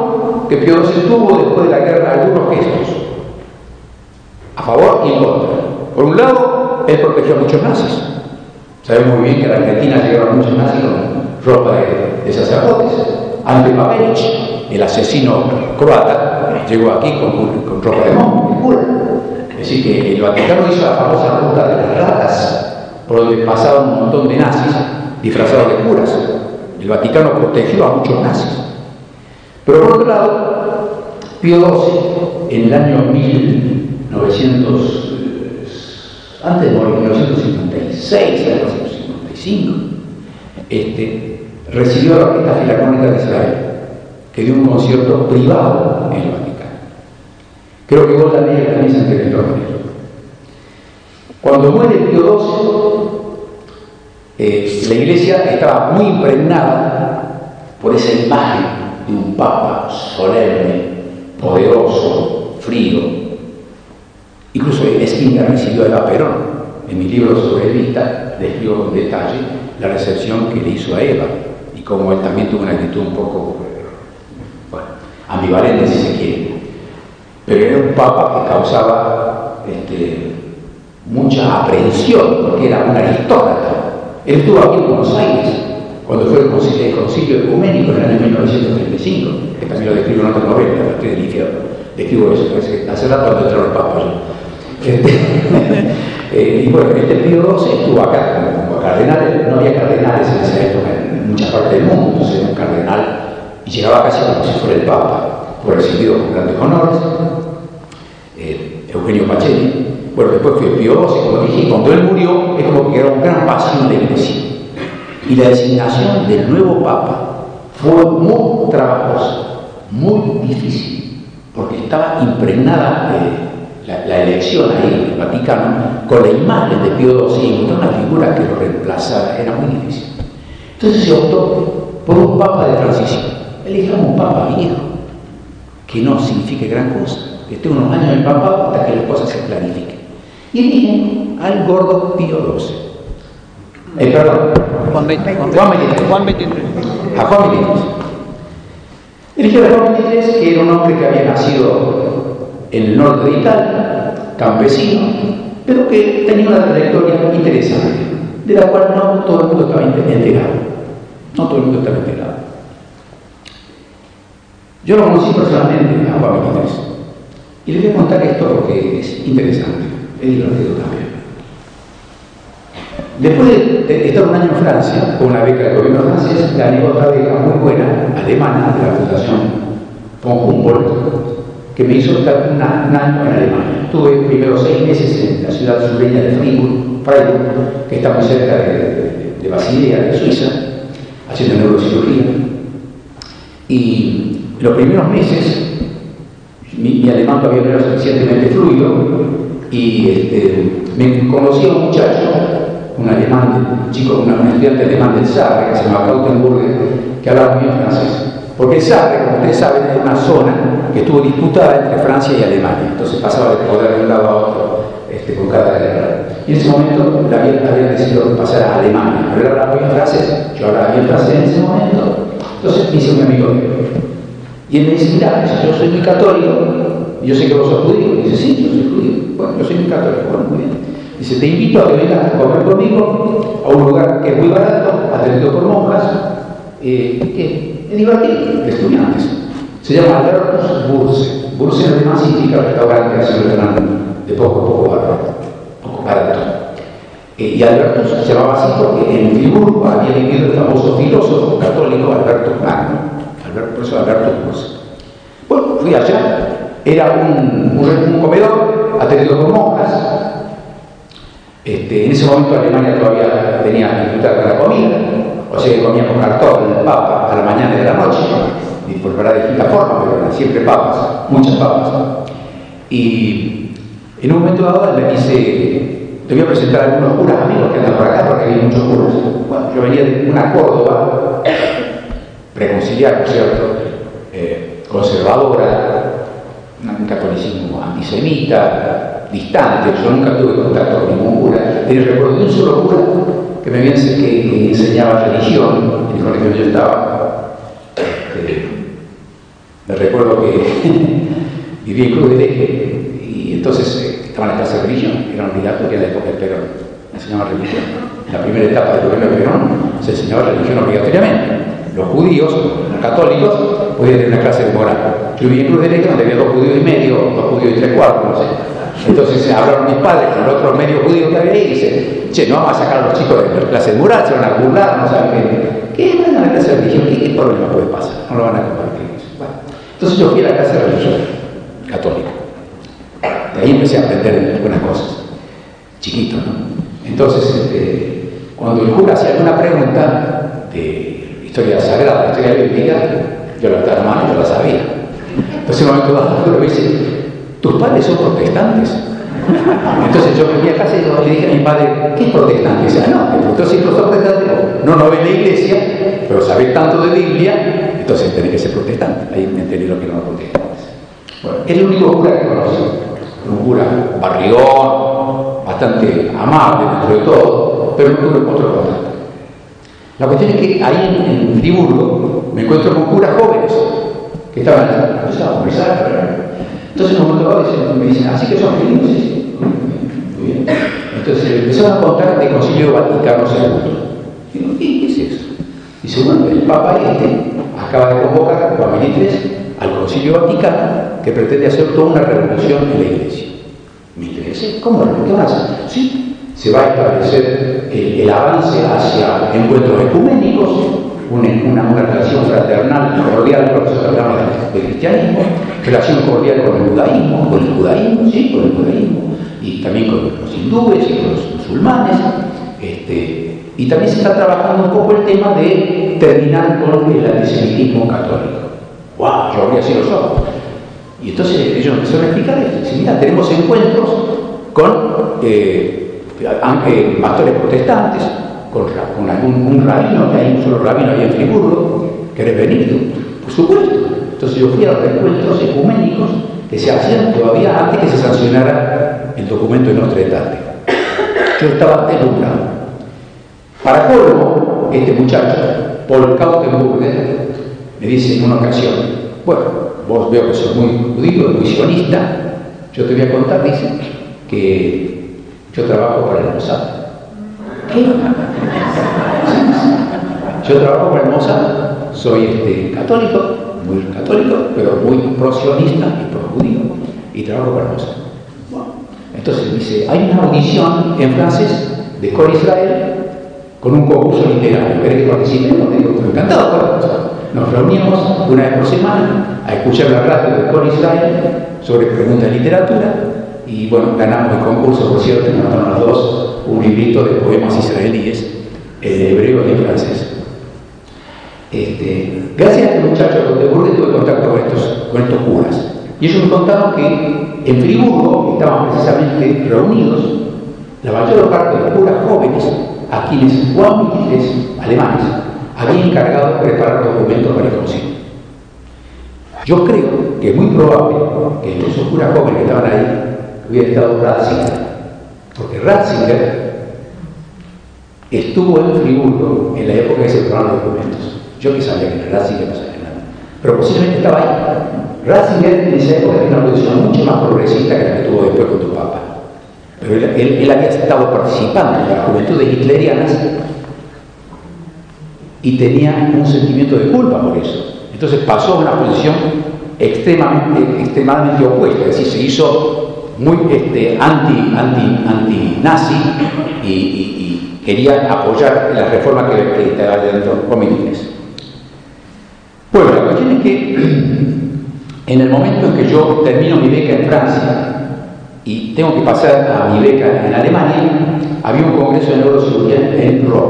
que Pío doce tuvo después de la guerra algunos gestos, a favor y en contra. Por un lado, él protegió a muchos nazis. Sabemos muy bien que a la Argentina llegaron muchos nazis con ropa de, de sacerdotes. Ante Pavelić, el asesino croata, llegó aquí con, con ropa de monje, de cura. Es decir, que el Vaticano hizo la famosa ruta de las ratas, por donde pasaban un montón de nazis disfrazados de curas. El Vaticano protegió a muchos nazis. Pero por otro lado, Pío doce, en el año mil novecientos, antes de morir, mil novecientos cincuenta y seis, mil novecientos cincuenta y cinco, este, recibió la Orquesta Filarmónica de Israel, que dio un concierto privado en el Vaticano. Creo que vos también también se entendió. Cuando muere Pío doce, eh, la Iglesia estaba muy impregnada por esa imagen de un Papa solemne, poderoso, frío. Incluso Skinner recibió a Perón. En mi libro sobre Evita describo con detalle la recepción que le hizo a Eva y cómo él también tuvo una actitud un poco, bueno, ambivalente si se quiere. Pero era un Papa que causaba este, mucha aprehensión porque era un aristócrata. Él estuvo aquí en Buenos Aires cuando fue el concilio, el concilio ecuménico en el año mil novecientos treinta y cinco, que también lo describo en otra novela, La Parte del Infierno. Describo eso, parece que hace rato cuando entraron los papas. Este, eh, y bueno, este Pío doce estuvo acá como, como cardenal. No había cardenales en esa época en muchas partes del mundo, entonces era un cardenal y llegaba casi como si fuera el Papa. Fue recibido con grandes honores. Eh, Eugenio Pacelli. Bueno, después fue Pío doce, como dije, y cuando él murió es como que era un gran vacío en la Iglesia. Y la designación del nuevo Papa fue muy trabajosa, muy difícil, porque estaba impregnada eh, la, la elección ahí en el Vaticano con la imagen de Pío doce y encontrar una figura que lo reemplazara era muy difícil. Entonces se optó por un Papa de transición. Elijamos un Papa viejo, que no signifique gran cosa, que esté unos años en el papado hasta que las cosas se clarifiquen. Y eligen al gordo Pío doce. Eh, perdón, Juan veintitrés. Juan veintitrés. A Juan veintitrés. Eligió a Juan veintitrés, que era un hombre que había nacido en el norte de Italia, campesino, pero que tenía una trayectoria interesante, de la cual no todo el mundo estaba enterado. No todo el mundo estaba enterado. Yo lo conocí personalmente a Juan veintitrés. Y les voy a contar esto porque es interesante, es divertido también. Después de estar un año en Francia, con una beca del gobierno francés, gané otra beca muy buena, alemana, de la Fundación von Humboldt, que me hizo estar un año en Alemania. Estuve primero seis meses en la ciudad sureña de Freiburg, Freiburg, que está muy cerca de, de, de Basilea, de Suiza, haciendo neurocirugía. Y los primeros meses, mi, mi alemán todavía no era suficientemente fluido, y este, me conocí a un muchacho, un alemán, un chico, un estudiante alemán del Sarre, que se llama Kautenburger, que hablaba muy bien francés. Porque el Sarre, como ustedes saben, es una zona que estuvo disputada entre Francia y Alemania. Entonces pasaba de poder de un lado a otro este, con cada guerra. Y en ese momento la habían, habían decidido pasar a Alemania. Pero él hablaba muy bien francés, yo hablaba bien francés en ese momento. Entonces me hice un amigo de él. Y él me dice, mira, yo soy muy católico, y yo sé que vos sos judío. Y dice, sí, yo soy judío. Bueno, yo soy muy católico. Bueno, muy bien. Dice, te invito a que vengas a comer conmigo a un lugar que es muy barato, atendido por monjas, eh, que es divertido, de estudiantes. Se llama Albertus Burse. Burse en alemán significa restaurante, así lo llaman de poco a poco barato. Poco barato. Eh, y Albertus se llamaba así porque en Friburgo había vivido el famoso filósofo católico Albertus Magno. Alberto, por eso Albertus Burse. Bueno, fui allá. Era un, un, un comedor atendido por monjas. Este, en ese momento Alemania todavía tenía dificultad con la comida, o sea que comíamos cartón, papa a la mañana y a la noche, y por verdad de distinta forma, pero eran siempre papas, muchas papas. Y en un momento dado le dice, te voy a presentar a algunos curas amigos que andan por acá, porque había muchos curas. Bueno, yo venía de una Córdoba preconciliar, ¿no es cierto?, eh, conservadora, un catolicismo antisemita, distante. Yo nunca tuve contacto con ningún cura, pero recuerdo de un solo cura que me había que, que enseñaba religión en el colegio donde yo estaba, este, Me recuerdo que vivía en Cruz del Eje y entonces eh, estaban las clases de religión, eran obligatorias en la época del Perón, enseñaban religión. En la primera etapa del gobierno de Perón se enseñaba religión obligatoriamente. Los judíos, los católicos, podían tener una clase de moral. Yo vivía en Cruz del Eje donde había dos judíos y medio, dos judíos y tres cuartos, no sé. Entonces hablaron mis padres con el otro medio judío que había ahí y dicen, che, no vamos a sacar a los chicos de la clase de moral, se van a burlar, no saben qué. ¿Qué van a la clase de religión? ¿Qué, qué problema puede pasar? No lo van a compartir. Bueno, entonces yo fui a la clase de religión católica. De ahí empecé a aprender algunas cosas. Chiquito, ¿no? Entonces, este, cuando el cura hacía alguna pregunta de historia sagrada, historia bíblica, yo levantaba la mano y yo la sabía. Entonces, en un momento dado, lo dice, ¿tus padres son protestantes? Entonces yo venía a casa y le dije a mi padre, ¿qué es protestante? Y decía, no, entonces si no son protestantes, no, no ven la iglesia, pero sabés tanto de Biblia, entonces tenés que ser protestante. Ahí me enteré lo que eran los protestantes. Bueno, es el único cura que conocí. Un cura barrigón, bastante amable dentro de todo, pero no tuve otro contacto. La cuestión es que ahí en, en Friburgo me encuentro con curas jóvenes que estaban a conversar. Entonces en un momento dado me dicen, ¿así que son judíos? Sí, sí. Muy bien. Entonces empezaron a contar del Concilio Vaticano segundo. Digo, ¿qué, ¿qué es eso? Dice, bueno, el Papa este acaba de convocar, Juan veintitrés, al Concilio Vaticano, que pretende hacer toda una revolución en la Iglesia. Me interesé, ¿cómo? ¿Qué van a hacer? Sí, se va a establecer el, el avance hacia encuentros ecuménicos, una, una, una relación fraternal, cordial, por eso hablamos de cristianismo, relación cordial con el judaísmo, con el judaísmo, sí, con el judaísmo, y también con los hindúes y con los musulmanes, este, y también se está trabajando un poco el tema de terminar con el antisemitismo católico. ¡Wow! Yo abrí así los ojos. Y entonces ellos empezaron a explicar esto. Dicen, mira, tenemos encuentros con eh, eh, pastores protestantes, con, con algún un rabino, que hay un solo rabino ahí en Friburgo. ¿Querés venir tú? Por supuesto. Entonces yo fui a los encuentros ecuménicos que se hacían todavía antes que se sancionara el documento de Nostra Aetate. Yo estaba deslumbrado. Para colmo, este muchacho, Paul Kautenburger, me dice en una ocasión, bueno, vos veo que sos muy judío, muy sionista, yo te voy a contar, dice, que yo trabajo para el Mossad. ¿Qué? Yo trabajo para el Mossad, soy este, católico, muy católico, pero muy pro-sionista y pro-judío, y trabajo para el Mossad. Bueno, entonces dice, hay una audición en francés de Cor Israel con un concurso literario. ¿Querés que participemos? Te digo, estoy encantado. Nos reunimos una vez por semana a escuchar la radio de Cor Israel sobre preguntas de literatura y bueno, ganamos el concurso, por cierto, nos mandaron los dos un librito de poemas israelíes, en hebreo y en francés. Este, gracias a este muchacho de Burgos tuve contacto con estos, con estos curas. Y ellos me contaron que en Friburgo estaban precisamente reunidos la mayor parte de los curas jóvenes a quienes Juan veintitrés, alemanes, había encargado de preparar documentos para el concilio. Yo creo que es muy probable que entre esos curas jóvenes que estaban ahí hubiera estado Ratzinger, porque Ratzinger estuvo en Friburgo en la época que se prepararon los documentos. Yo que sabía que era Ratzinger, no sabía nada, pero posiblemente estaba ahí. Ratzinger en esa época tenía una posición mucho más progresista que la que tuvo después con tu Papa. Pero él, él, él había estado participando en las juventudes hitlerianas y tenía un sentimiento de culpa por eso. Entonces pasó a una posición extremadamente, extremadamente opuesta, es decir, se hizo muy este, anti, anti, anti-nazi y, y, y quería apoyar las reformas que, que estaba dentro de Juan veintitrés. Bueno, la cuestión es que en el momento en que yo termino mi beca en Francia y tengo que pasar a mi beca en Alemania, había un congreso de neurocirugía en Roma.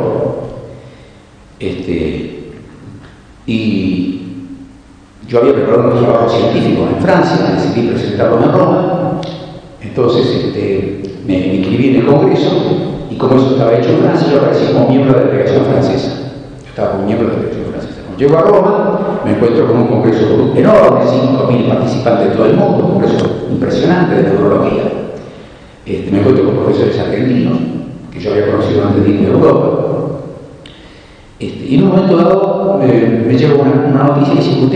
Este, y yo había preparado un trabajo científico en Francia, decidí presentarlo en Roma, entonces este, me, me inscribí en el congreso y como eso estaba hecho en Francia, yo aparecí como miembro de la delegación francesa. Yo estaba como miembro de la delegación francesa. Cuando llego a Roma, me encuentro con un congreso enorme, cinco mil participantes de todo el mundo, un congreso impresionante de neurología. Este, me encuentro con profesores argentinos, que yo había conocido antes de irme a Europa. Este, y en un momento dado me, me llegó una, una noticia y dice, usted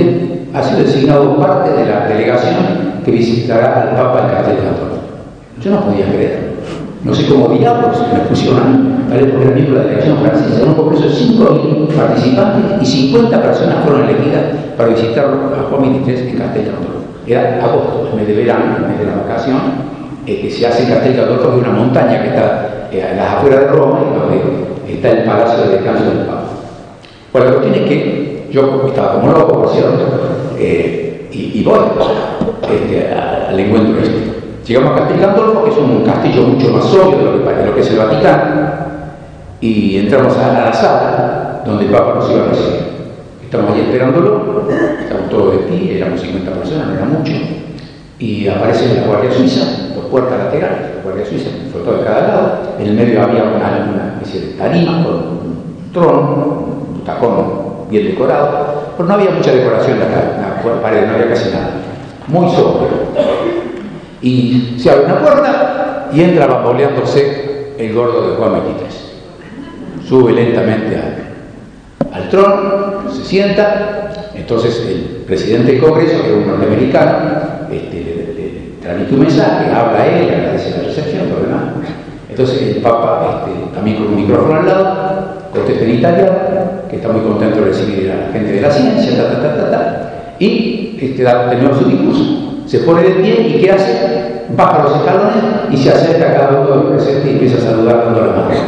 ha sido designado parte de la delegación que visitará al Papa en Castel Gandolfo. Yo no podía creer. No sé cómo diablos me pusieron tal vez porque era miembro de la delegación francesa. En un congreso de cinco mil participantes y cincuenta personas fueron elegidas para visitar a Juan veintitrés en Castel Gandolfo. Era agosto, el mes de verano, el mes de la vacación, eh, que se hace en Castel Gandolfo, que es una montaña que está eh, a las afueras de Roma y donde está el palacio de descanso del Papa. Bueno, la cuestión es que yo estaba como loco, por cierto, eh, y, y voy este, al encuentro este. Llegamos a Castel Gandolfo, que es un castillo mucho más sólido de lo que, de lo que es el Vaticano, y entramos a la sala donde el Papa nos iba a recibir. Estamos ahí esperándolo, estamos todos de pie, éramos cincuenta personas, no era mucho, y aparece la Guardia Suiza, dos puertas laterales, la Guardia Suiza, por todo de cada lado. En el medio había una, una especie de tarima con un trono, un tacón bien decorado, pero no había mucha decoración en la, la pared, no había casi nada, muy sobrio. Y se abre una puerta y entra bamboleándose el gordo de Juan veintitrés. Sube lentamente al, al trono, se sienta. Entonces el presidente del Congreso, que es un norteamericano, este, le, le, le transmite un mensaje, habla a él, agradece la recepción, lo demás. Entonces el Papa, este, también con un micrófono al lado, contesta en italiano, que está muy contento de recibir a la gente de la ciencia, ta, ta, ta, ta, ta, y este, da, terminó su discurso. Se pone de pie y ¿qué hace? Baja los escalones y se acerca a cada uno de los presentes y empieza a saludar dando la mano.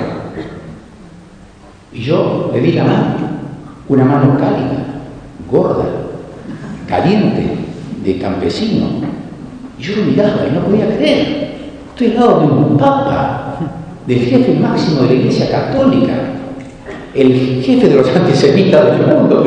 Y yo le di la mano, una mano cálida, gorda, caliente, de campesino. Y yo lo miraba y no podía creer. Estoy al lado de un papa, del jefe máximo de la Iglesia Católica, el jefe de los antisemitas del mundo.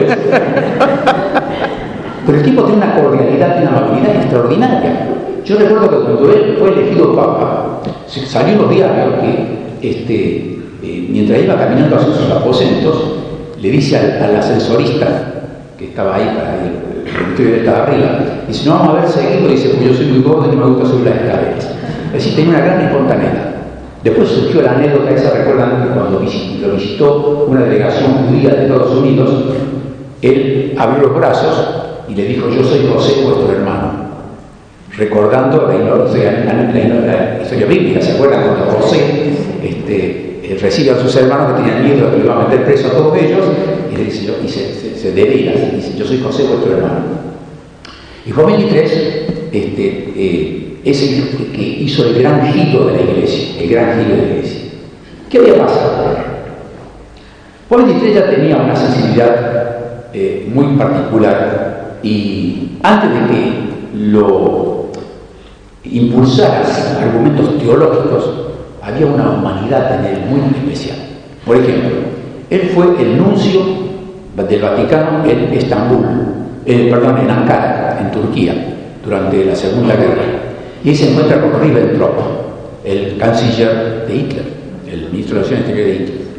Pero el tipo tiene una cordialidad y una amabilidad extraordinaria. Yo recuerdo que cuando él fue elegido papa, salió en los diarios que este, eh, mientras iba caminando hacia sus aposentos, le dice al, al ascensorista que estaba ahí para el dormitorio estaba arriba, dice, no vamos a ver seguido, dice, pues yo soy muy gordo y no me gusta subir las escaleras. Es decir, tenía una gran espontaneidad. Después surgió la anécdota esa, recuerdan que cuando lo visitó una delegación judía de Estados Unidos, él abrió los brazos y le dijo, yo soy José, vuestro hermano. Recordando la, la, la, la, la historia bíblica, ¿se acuerdan? Cuando José este, recibe a sus hermanos que tenían miedo de que lo iban a meter preso a todos ellos, y le dice, yo, y se, se, se devela, y dice, yo soy José, vuestro hermano. Y Juan veintitrés este, eh, es el que hizo el gran giro de la iglesia, el gran giro de la iglesia. ¿Qué había pasado? Juan veintitrés ya tenía una sensibilidad eh, muy particular, y antes de que lo impulsaran argumentos teológicos, había una humanidad en él muy especial. Por ejemplo, él fue el nuncio del Vaticano en Estambul, eh, perdón, en Ankara, en Turquía, durante la Segunda Guerra. Y ahí se encuentra con Ribbentrop, el canciller de Hitler, el ministro de Relaciones Exteriores de Hitler.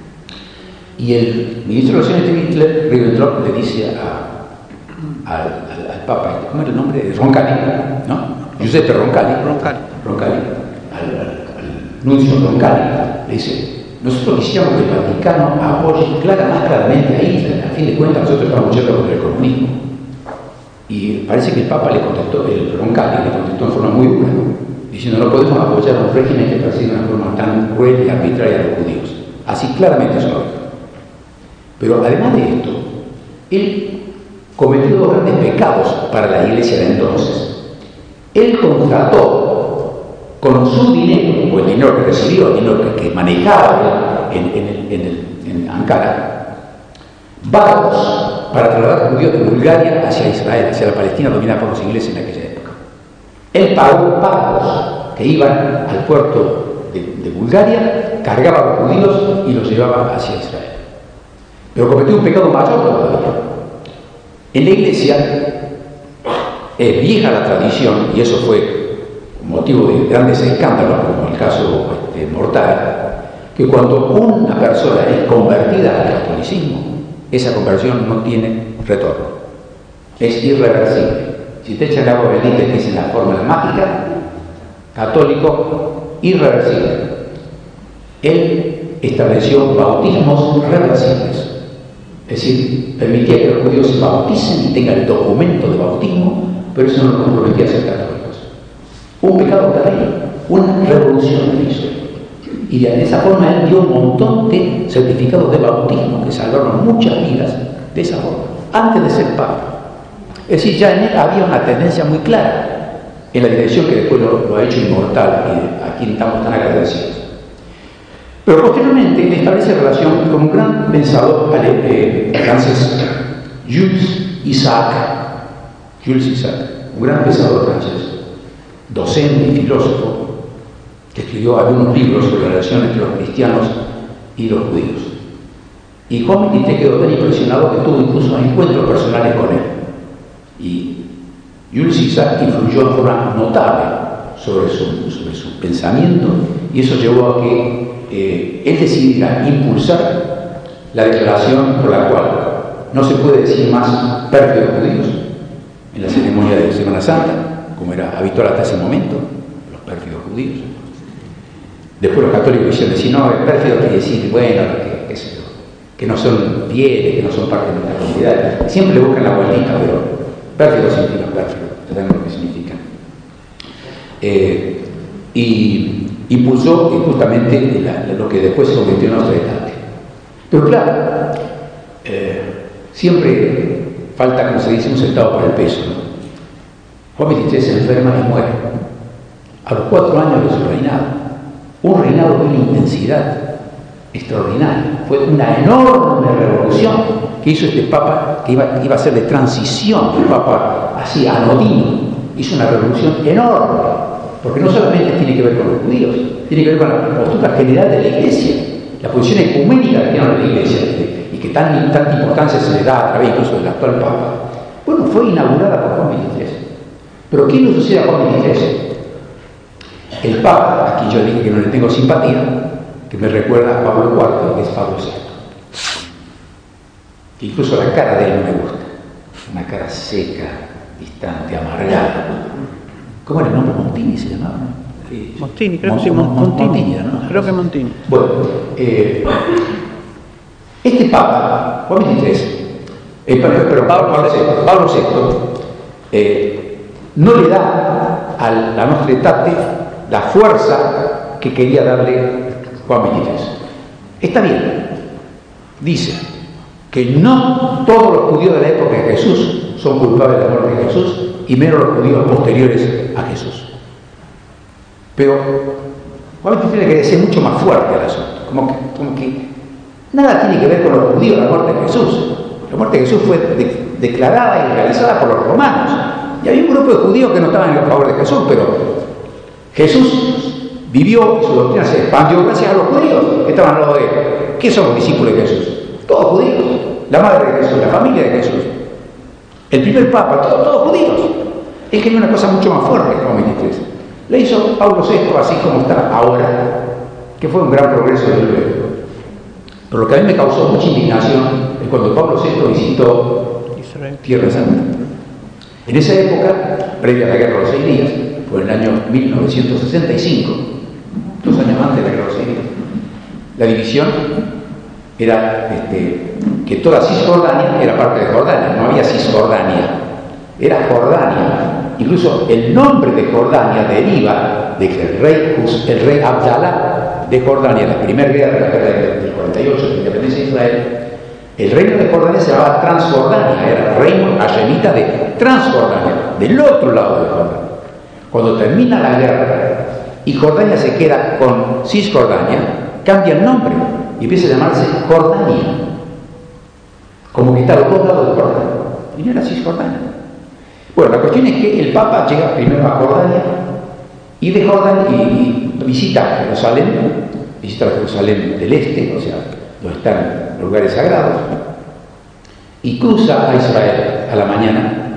Y el ministro de Relaciones Exteriores de Hitler, Ribbentrop, le dice a, a, al, al Papa, ¿cómo era el nombre? Roncalli, ¿no? Giuseppe Roncalli, Roncalli, Roncalli al, al, al nuncio Roncalli, le dice, nosotros quisiéramos que el Vaticano apoye clara, más claramente a Hitler. A fin de cuentas, nosotros estamos luchando contra el comunismo. Y parece que el Papa le contestó, el Roncalli le contestó en forma muy dura, diciendo, no podemos apoyar a un régimen que persigue de una forma tan cruel y arbitraria a los judíos. Así claramente eso lo dijo. Pero además de esto, él cometió dos grandes pecados para la iglesia de entonces. Él contrató con su dinero, o el dinero que recibió, el dinero que, que manejaba en, en, el, en, el, en Ankara, barcos para trasladar judíos de Bulgaria hacia Israel, hacia la Palestina dominada por los ingleses en aquella época. Él pagó barcos que iban al puerto de, de Bulgaria, cargaban a los judíos y los llevaban hacia Israel. Pero cometió un pecado mayor todavía. En la iglesia es vieja la tradición, y eso fue motivo de grandes escándalos, como el caso este, Mortal, que cuando una persona es convertida al catolicismo, esa conversión no tiene retorno. Es irreversible. Si te echan agua bendita y dicen la fórmula mágica, católico, irreversible. Él estableció bautismos reversibles. Es decir, permitía que los judíos se bauticen y tengan el documento de bautismo, pero eso no los comprometía a ser católicos. Un pecado terrible, una revolución que hizo. Y de esa forma él dio un montón de certificados de bautismo que salvaron muchas vidas de esa forma, antes de ser papa. Es decir, ya en él había una tendencia muy clara en la dirección que después lo, lo ha hecho inmortal y a quien estamos tan agradecidos. Pero posteriormente él establece relación con un gran pensador eh, francés, Jules Isaac, Jules Isaac, un gran pensador francés, docente y filósofo, que escribió algunos libros sobre la relación entre los cristianos y los judíos. Y Juan veintitrés quedó tan impresionado que tuvo incluso encuentros personales con él. Y Jules Isaac influyó de forma notable sobre su, sobre su pensamiento, y eso llevó a que eh, él decidiera impulsar la declaración por la cual no se puede decir más pérfidos judíos en la ceremonia de Semana Santa, como era habitual hasta ese momento, los pérfidos judíos. Después los católicos quisieron decir, no, el pérfido quiere decir, bueno, que, que, que no son fieles, que no son parte de nuestra comunidad. Siempre le buscan la vueltita, pero pérfido significa pérfido, sabemos lo que significa. Eh, y impulsó justamente la, lo que después se convirtió en nuestro estante. Pero claro, eh, siempre falta, como se dice, un centavo para el peso, ¿no? Juan veintitrés se enferma y muere a los cuatro años de su reinado. Un reinado de una intensidad extraordinaria. Fue una enorme revolución que hizo este papa, que iba, iba a ser de transición, un papa así anodino. Hizo una revolución enorme, porque no solamente tiene que ver con los judíos, tiene que ver con la postura general de la Iglesia, la posición ecuménica que tiene la Iglesia, y que tan, tanta importancia se le da a través incluso del actual papa. Bueno, fue inaugurada por Juan veintitrés. ¿Pero qué le sucede a Juan veintitrés? El Papa, aquí yo dije que no le tengo simpatía, que me recuerda a Pablo cuarto, que es Pablo sexto. Incluso la cara de él no me gusta. Una cara seca, distante, amargada. ¿Cómo era el nombre? Montini se llamaba, ¿no? Eh, Montini, creo Mon, que sí, Mon, Montini. Montini, ¿no? Creo que Montini. Bueno, eh, este Papa, Juan veintitrés, eh, pero, pero Pablo sexto, Pablo sexto eh, no le da a la Nostra Aetate la fuerza que quería darle Juan veintitrés. Está bien, dice que no todos los judíos de la época de Jesús son culpables de la muerte de Jesús, y menos los judíos posteriores a Jesús. Pero Juan veintitrés quería ser mucho más fuerte el asunto, como que, como que nada tiene que ver con los judíos la muerte de Jesús. La muerte de Jesús fue de, declarada y realizada por los romanos, y había un grupo de judíos que no estaban en favor de Jesús, pero Jesús vivió y su doctrina se expandió gracias a los judíos que estaban al lado de él. ¿Qué son los discípulos de Jesús? Todos judíos. La madre de Jesús, la familia de Jesús. El primer papa, todos, todos judíos. Él quería una cosa mucho más fuerte que Juan veintitrés. Le hizo Pablo sexto así como está ahora, que fue un gran progreso desde luego. Pero lo que a mí me causó mucha indignación es cuando Pablo sexto visitó Israel. Tierra Santa. En esa época, previa a la Guerra de los Seis Días, por el año mil novecientos sesenta y cinco, dos años antes de la Guerra de los Seis Días, la división era este, que toda Cisjordania era parte de Jordania, no había Cisjordania, era Jordania. Incluso el nombre de Jordania deriva de que el rey, el rey Abdalá de Jordania, la primera guerra, la guerra del cuarenta y ocho, de la independencia de Israel, el reino de Jordania se llamaba Transjordania, era el reino hashemita de Transjordania, del otro lado de Jordania. Cuando termina la guerra y Jordania se queda con Cisjordania, cambia el nombre y empieza a llamarse Jordania, como que está a los dos lados de Jordania, y no era Cisjordania. Bueno, la cuestión es que el Papa llega primero a Jordania y de Jordania y, y visita Jerusalén, visita Jerusalén del este, o sea, donde están los lugares sagrados, y cruza a Israel a la mañana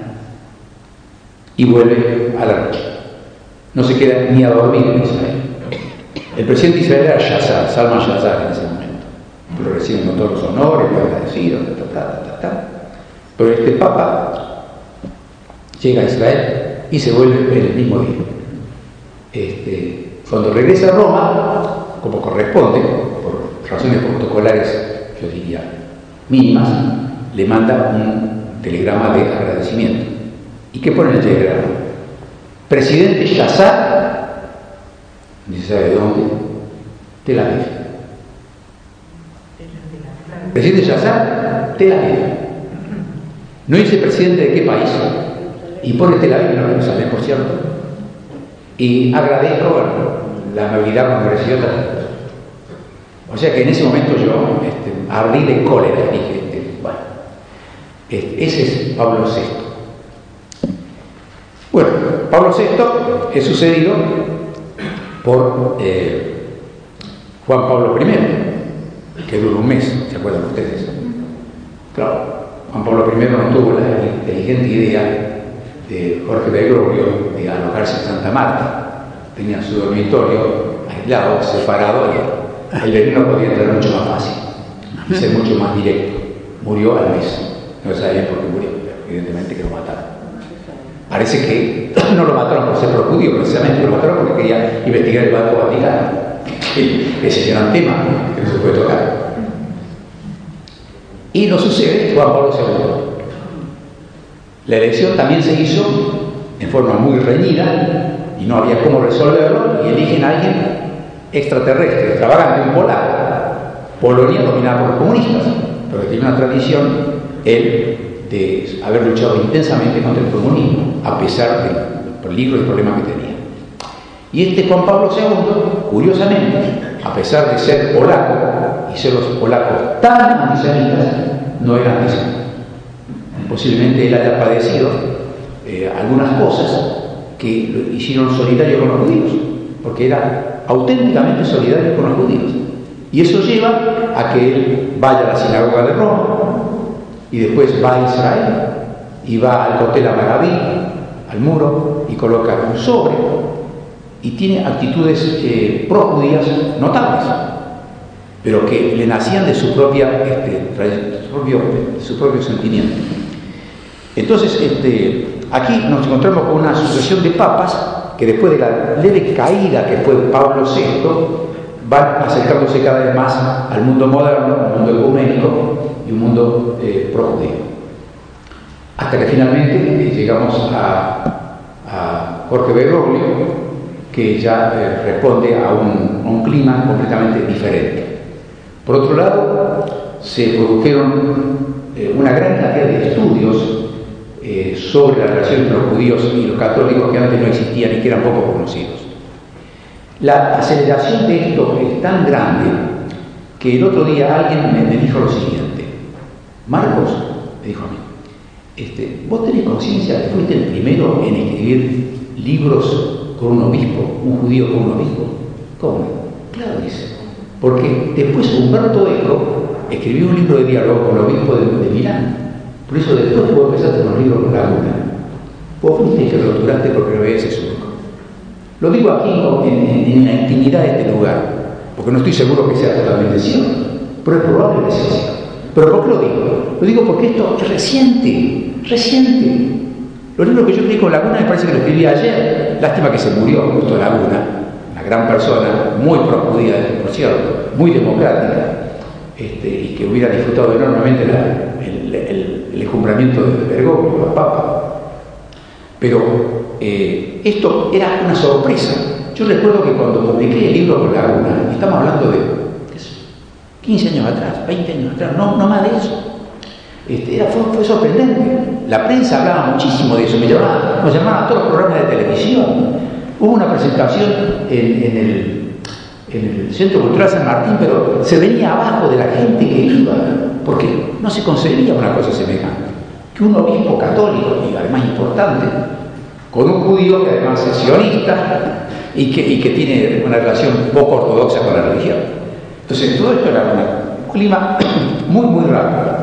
y vuelve a la noche. No se queda ni a dormir en Israel. El presidente de Israel era Shazar, Salman Shazar en ese momento, pero recibe con todos los honores, muy agradecido, ta, ta, ta, ta, ta. Pero este Papa llega a Israel y se vuelve el mismo día. Este, cuando regresa a Roma, como corresponde, por razones protocolares, yo diría, mínimas, le manda un telegrama de agradecimiento. ¿Y qué pone en el telegrama? Presidente Yazar, ni se sabe de dónde, Tel Aviv. Presidente Yazar, Tel Aviv. No dice presidente de qué país. Y pone Tel Aviv, no lo sabe, por cierto. Y agradezco bueno, la amabilidad con que me recibió también. O sea que en ese momento yo este, ardí de cólera y dije, este, bueno, este, ese es Pablo sexto. Bueno, Pablo sexto es sucedido por eh, Juan Pablo primero, que duró un mes, ¿se acuerdan ustedes? Claro, Juan Pablo primero no tuvo la inteligente idea de Jorge Bergoglio de alojarse en Santa Marta. Tenía su dormitorio aislado, separado, y el veneno podía entrar mucho más fácil y ser mucho más directo. Murió al mes. No sabían por qué murió, pero evidentemente que lo mataron. Parece que no lo mataron por ser pro-judío, precisamente, lo mataron porque quería investigar el Banco Vaticano. Ese era un tema que no se puede tocar. Y nos sucede Juan Pablo segundo. La elección también se hizo en forma muy reñida y no había cómo resolverlo, y eligen a alguien extraterrestre, extravagante, un polaco. Polonia dominada por los comunistas, pero que tiene una tradición, él, de haber luchado intensamente contra el comunismo, a pesar del peligro y el problema que tenía. Y este Juan Pablo segundo, curiosamente, a pesar de ser polaco, y ser los polacos tan antisemitas, no era antisemita. Posiblemente él haya padecido eh, algunas cosas que lo hicieron solidario con los judíos, porque era auténticamente solidario con los judíos. Y eso lleva a que él vaya a la sinagoga de Roma, y después va a Israel, y va al Hotel Amagaví, al muro, y coloca un sobre, y tiene actitudes eh, pro-judías notables, pero que le nacían de su, propia, este, su, propio, de su propio sentimiento. Entonces, este, aquí nos encontramos con una sucesión de papas que después de la leve caída que fue Pablo sexto, van acercándose cada vez más al mundo moderno, al mundo ecuménico y un mundo eh, pro-judío. Hasta que finalmente eh, llegamos a, a Jorge Bergoglio, que ya eh, responde a un, a un clima completamente diferente. Por otro lado, se produjeron eh, una gran cantidad de estudios eh, sobre la relación entre los judíos y los católicos que antes no existían y que eran poco conocidos. La aceleración de esto es tan grande que el otro día alguien me, me dijo lo siguiente: Marcos, me dijo a mí, este, ¿vos tenés conciencia de que fuiste el primero en escribir libros con un obispo, un judío con un obispo? ¿Cómo? Claro, dice, porque después Humberto Eco escribió un libro de diálogo con el obispo de, de Milán. Por eso después que vos empezaste con los libros con Laguna, vos fuiste que lo duraste porque no veías eso. Lo digo aquí en, en, en la intimidad de este lugar, porque no estoy seguro que sea totalmente cierto, pero es probable que sea cierto. ¿Pero por qué lo digo? Lo digo porque esto es reciente, reciente. Los libros que yo escribí con Laguna me parece que lo escribí ayer. Lástima que se murió justo Laguna, una gran persona, muy pro-judía, por cierto, muy democrática, este, y que hubiera disfrutado enormemente la, el, el, el encumbramiento de Bergoglio, el Papa. Pero eh, esto era una sorpresa. Yo recuerdo que cuando publiqué el libro con Laguna, estamos hablando de quince años atrás, veinte años atrás, no, no más de eso. Este, era, fue, fue sorprendente. La prensa hablaba muchísimo de eso, me llamaba, nos llamaban a todos los programas de televisión. Hubo una presentación en, en, el, en el Centro Cultural San Martín, pero se venía abajo de la gente que iba, porque no se concebía una cosa semejante. Que un obispo católico, y además importante, con un judío que además es sionista y que, y que tiene una relación poco ortodoxa con la religión. Entonces, todo esto era una, un clima muy, muy raro.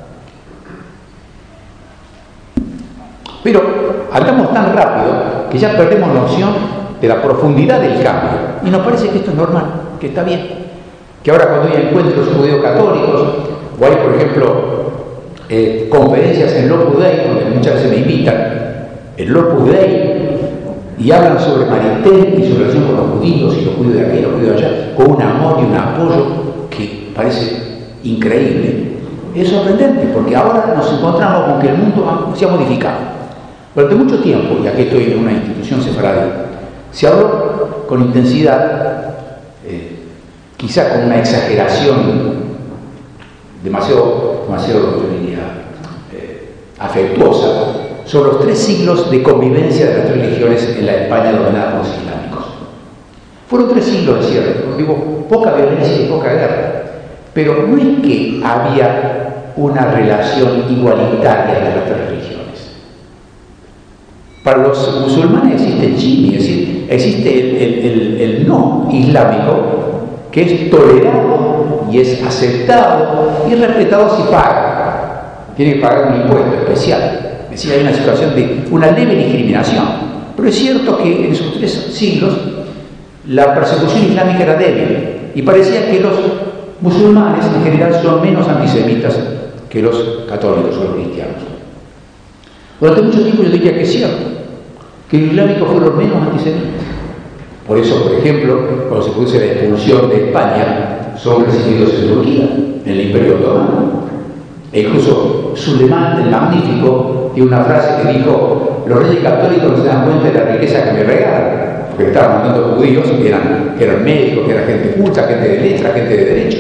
Pero andamos tan rápido que ya perdemos noción de la profundidad del cambio. Y nos parece que esto es normal, que está bien. Que ahora cuando hay encuentros judeo-católicos, o hay, por ejemplo, eh, conferencias en Opus Dei, donde muchas veces me invitan, en Opus Dei, y hablan sobre Maritain y su relación con los judíos, y los judíos de aquí y los judíos de allá, con un amor y un apoyo que parece increíble. es sorprendente, porque ahora nos encontramos con que el mundo se ha modificado. Durante mucho tiempo, y aquí estoy en una institución sefaradí, se habló con intensidad, eh, quizá con una exageración demasiado, demasiado yo diría, eh, afectuosa, sobre los tres siglos de convivencia de las tres religiones en la España dominada por los islámicos. Fueron tres siglos, es cierto, digo, poca violencia y poca guerra, pero no es que había una relación igualitaria entre las tres religiones. Para los musulmanes existe el chini, es decir, existe el, el, el, el no islámico, que es tolerado y es aceptado y respetado si paga. Tiene que pagar un impuesto especial. Es decir, hay una situación de una leve discriminación. Pero es cierto que en esos tres siglos la persecución islámica era débil y parecía que los musulmanes en general son menos antisemitas que los católicos o los cristianos. Durante mucho tiempo yo diría que es cierto, que los islámicos fueron menos antisemitas. Por eso, por ejemplo, cuando se produce la expulsión de España, son recibidos en Turquía, en el Imperio Otomano. E incluso Sulemán, el Magnífico, tiene una frase que dijo: los reyes católicos no se dan cuenta de la riqueza que me regalan, porque le estaban mandando judíos que eran, que eran médicos, que era gente culta, gente de letra, gente de derecho.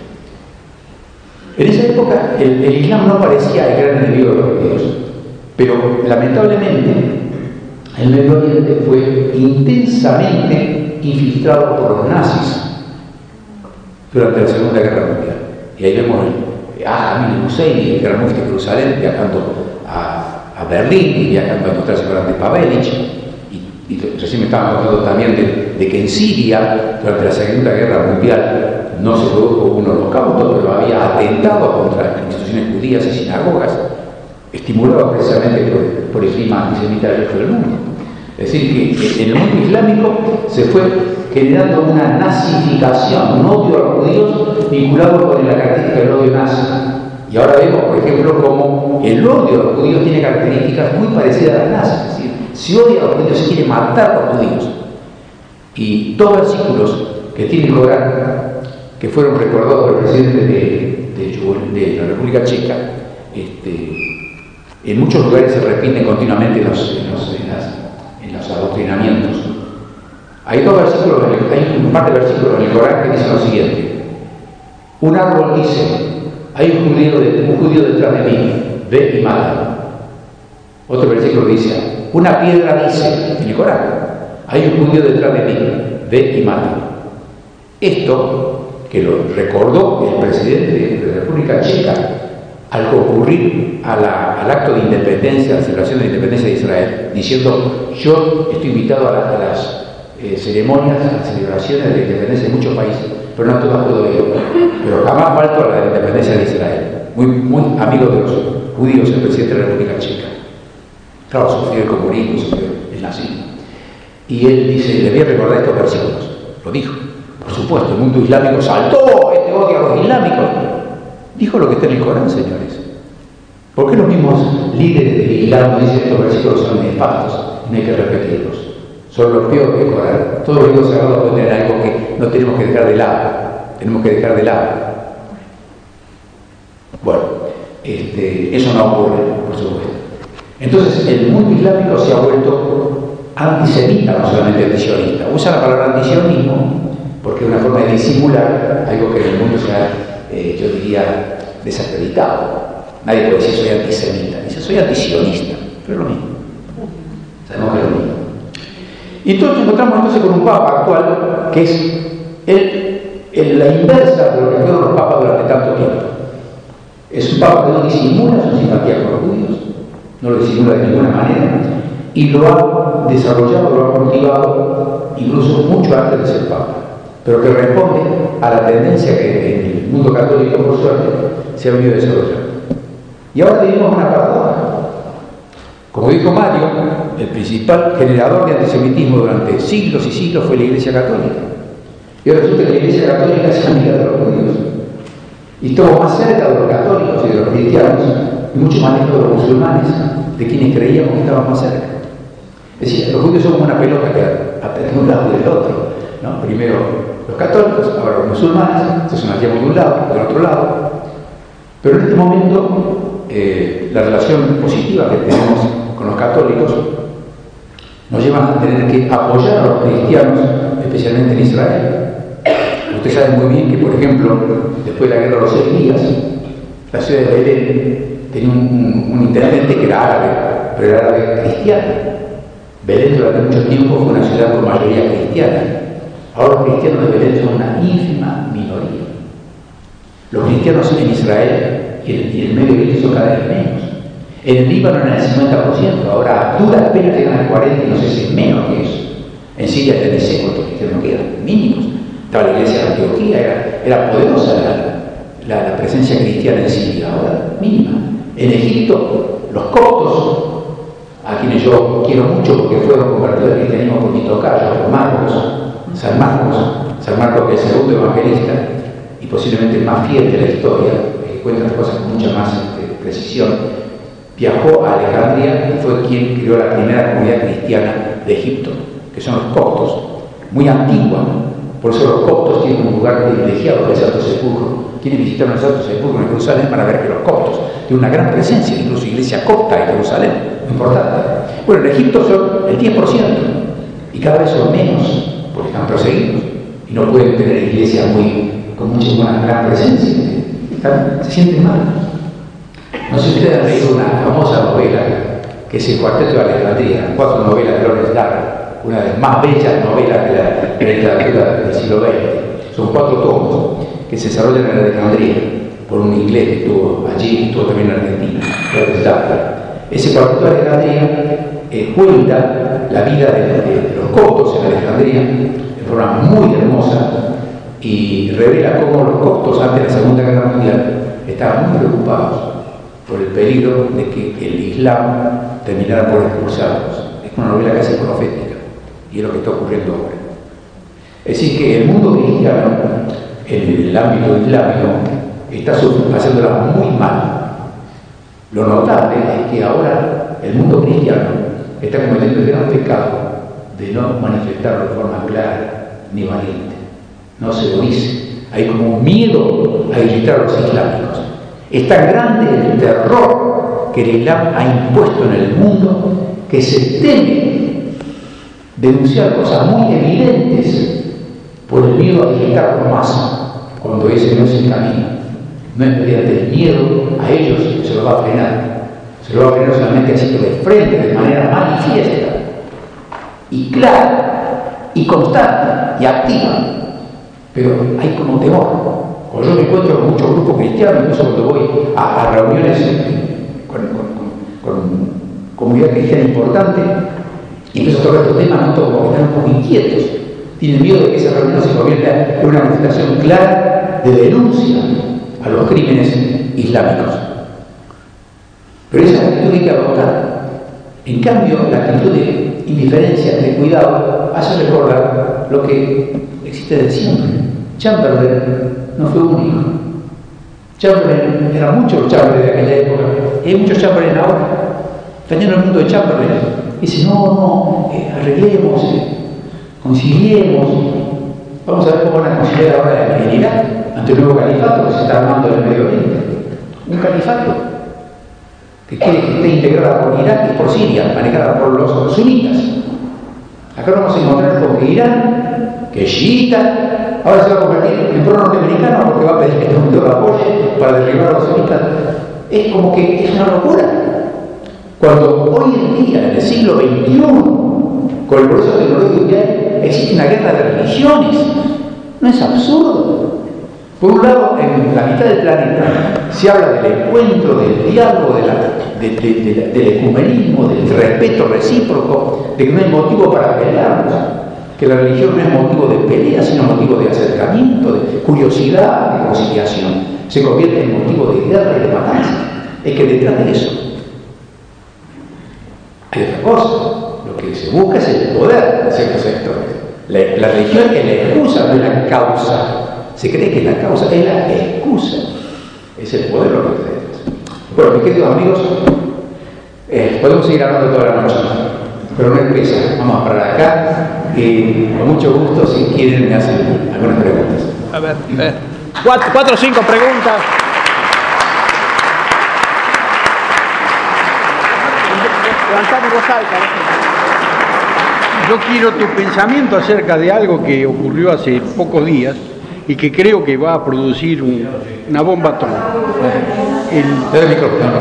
En esa época el, el Islam no parecía el gran enemigo de los judíos, pero lamentablemente el Medio Oriente fue intensamente infiltrado por los nazis durante la Segunda Guerra Mundial. Y ahí vemos a Hamid Hussein, el gran mufti de Jerusalén, viajando a, a Berlín y viajando a encontrarse con Ante Pavelic. Y, y recién me estaban contando también de, de que en Siria, durante la Segunda Guerra Mundial, no se produjo un holocausto, pero había atentado contra instituciones judías y sinagogas, estimulado precisamente por, por el clima antisemita del resto del mundo. Es decir, que en el mundo islámico se fue generando una nazificación, un odio a los judíos vinculado con la característica del odio nazi. Y ahora vemos, por ejemplo, cómo el odio a los judíos tiene características muy parecidas a las nazis. Es decir, se odia a los judíos, se quiere matar a los judíos. Y dos versículos que tiene el Corán, que fueron recordados por el presidente de, de, de la República Checa, este, en muchos lugares se repiten continuamente en los, en los, en las, en los adoctrinamientos. Hay dos versículos, hay un par de versículos en el Corán que dicen lo siguiente: un árbol dice, hay un judío, de, un judío detrás de mí, ve y mata. Otro versículo dice, una piedra dice, en el Corán, hay un judío detrás de mí, ve y mata. Esto, que lo recordó el presidente de la República Checa al concurrir a la, al acto de independencia, a la celebración de la independencia de Israel, diciendo: yo estoy invitado a, la, a las eh, ceremonias, a las celebraciones de la independencia de muchos países, pero no a todas puedo ir, pero jamás falto a la de la independencia de Israel. Muy, muy amigo de los judíos, el presidente de la República Checa. Claro, sufrió el comunismo, sufrió el nazismo. Y él dice, le voy a recordar estos versículos. Lo dijo. Por supuesto, el mundo islámico saltó, este odio a los islámicos. Dijo lo que está en el Corán, señores. ¿Por qué los mismos líderes del Islam dicen estos versículos son nefastos y no hay que repetirlos? Son los peores del Corán. Todos los libros sagrados pueden tener algo que no tenemos que dejar de lado. Tenemos que dejar de lado. Bueno, este, eso no ocurre, por supuesto. Entonces, el mundo islámico se ha vuelto antisemita, no solamente antisionista. Usa la palabra antisionismo porque es una forma de disimular algo que en el mundo se ha, eh, yo diría, desacreditado. Nadie puede decir soy antisemita, dice soy antisionista, pero es lo mismo. Sabemos que es lo mismo. Y entonces nos encontramos entonces con un papa actual que es el, el, la inversa de lo que fueron los papas durante tanto tiempo. Es un papa que no disimula su simpatía con los judíos, no lo disimula de ninguna manera, y lo ha desarrollado, lo ha cultivado incluso mucho antes de ser papa, pero que responde a la tendencia que en el mundo católico, por suerte, se ha venido desarrollando. Y ahora vivimos una paradoja. Como dijo Mario, el principal generador de antisemitismo durante siglos y siglos fue la Iglesia Católica. Y ahora resulta que la Iglesia Católica se ha amiga de los judíos. Y estuvo más cerca de los católicos y de los cristianos, y mucho más lejos de los musulmanes, de quienes creíamos que estaban más cerca. Es decir, los judíos son como una pelota que apenas de un lado y del otro, ¿no? Primero los católicos, ahora los musulmanes, entonces nos hacíamos de un lado, del otro lado. Pero en este momento, eh, la relación positiva que tenemos con los católicos nos lleva a tener que apoyar a los cristianos, especialmente en Israel. Usted sabe muy bien que, por ejemplo, después de la guerra de los seis días, la ciudad de Belén tenía un, un, un intendente que era árabe, pero era árabe cristiano. Belén durante mucho tiempo fue una ciudad con mayoría cristiana. Ahora los cristianos de Belén son una ínfima minoría. Los cristianos en Israel y en, y en el Medio Oriente son cada vez menos. En el Líbano eran el cincuenta por ciento, ahora a duras penas llegan al cuarenta por ciento y no sé si es menos que eso. En Siria ya ni sé cuántos cristianos quedan, mínimos. Estaba la iglesia de Antioquía, era, era poderosa la, la, la presencia cristiana en Siria, ahora mínima. En Egipto, los coptos, a quienes yo quiero mucho porque fueron convertidos al cristianismo por mi tocayo, por Marcos, San Marcos, San Marcos que es el segundo evangelista y posiblemente el más fiel de la historia, que cuenta las cosas con mucha más este, precisión, viajó a Alejandría y fue quien creó la primera comunidad cristiana de Egipto, que son los coptos, muy antigua. Por eso los coptos tienen un lugar privilegiado del Santo Sepulcro. Quienes visitaron el Santo Sepulcro en Jerusalén van a ver que los coptos tienen una gran presencia, incluso iglesia copta en Jerusalén, muy importante. Bueno, en Egipto son el diez por ciento y cada vez son menos porque están perseguidos y no pueden tener iglesias muy, con mucha una gran presencia. Están, se sienten mal. No sé si ustedes han leído una famosa novela que es El Cuarteto de Alejandría, cuatro novelas de Lawrence Darrell, una de las más bellas novelas de la, de la literatura del siglo veinte. Son cuatro tomos que se desarrollan en Alejandría por un inglés que estuvo allí, estuvo también en Argentina, Lawrence Darrell. Ese Cuarteto de Alejandría eh, cuenta la vida de, de, de los coptos en Alejandría de forma muy hermosa y revela cómo los coptos antes de la Segunda Guerra Mundial estaban muy preocupados por el peligro de que el Islam terminara por expulsarlos. Es una novela casi profética y es lo que está ocurriendo ahora. Es decir, que el mundo cristiano, en el ámbito islámico, está haciéndola muy mal. Lo notable es que ahora el mundo cristiano está cometiendo el gran pecado de no manifestarlo de forma clara ni valiente. No se lo dice. Hay como un miedo a irritar a los islámicos. Es tan grande el terror que el Islam ha impuesto en el mundo que se teme denunciar cosas muy evidentes por el miedo a irritarlos más cuando ese no es el camino. No es mediante el miedo a ellos que se lo va a frenar. Se lo va a frenar solamente haciendo de frente, de manera manifiesta y clara y constante y activa. Pero hay como temor. Cuando yo me encuentro con muchos grupos cristianos, incluso cuando voy a, a reuniones con, con, con, con comunidad cristiana importante y empiezo a tocar estos temas, noto como que están un poco inquietos. Tienen miedo de que esa reunión se convierta en una manifestación clara de denuncia a los crímenes islámicos. Pero esa actitud hay que adoptar. En cambio, la actitud de indiferencia, de cuidado, hace recordar lo que existe de siempre. Chamberlain no fue único. Chamberlain, eran muchos los Chamberlain de aquella época, y hay muchos Chamberlain ahora. Están en el mundo de Chamberlain. Dice, no, no, eh, arreglemos, eh, conciliemos. Vamos a ver cómo van a conciliar ahora en Irak, ante el nuevo califato que se está armando en el Medio Oriente. Un califato que quiere que esté integrada por Irak y por Siria, manejada por los sunitas. Acá vamos a encontrar con que Irán, que es chiita, ahora se va a convertir en pro norteamericano porque va a pedir que el mundo lo apoye para derribar a los sunitas. Es como que es una locura. Cuando hoy en día, en el siglo veintiuno, con el proceso tecnológico que hay, existe una guerra de religiones. ¿No es absurdo? Por un lado, en la mitad del planeta se habla del encuentro, del diálogo, de la, de, de, de, del ecumenismo, del respeto recíproco, de que no hay motivo para pelearnos, que la religión no es motivo de pelea, sino motivo de acercamiento, de curiosidad, de conciliación. Se convierte en motivo de guerra y de matanza. Es que detrás de eso hay otra cosa. Lo que se busca es el poder en ciertos sectores. La, la religión es la excusa, no es la causa. Se cree que la causa es la excusa. Es el poder lo que tenemos. Bueno, mis queridos amigos, eh, podemos seguir hablando toda la noche, pero no empieza. Vamos a parar acá y con mucho gusto, si quieren, me hacen algunas preguntas. A ver, a ver. Cuatro, cuatro o cinco preguntas. Levantamos los altas. Yo quiero tu pensamiento acerca de algo que ocurrió hace pocos días y que creo que va a producir un, una bomba atómica. El, el micrófono.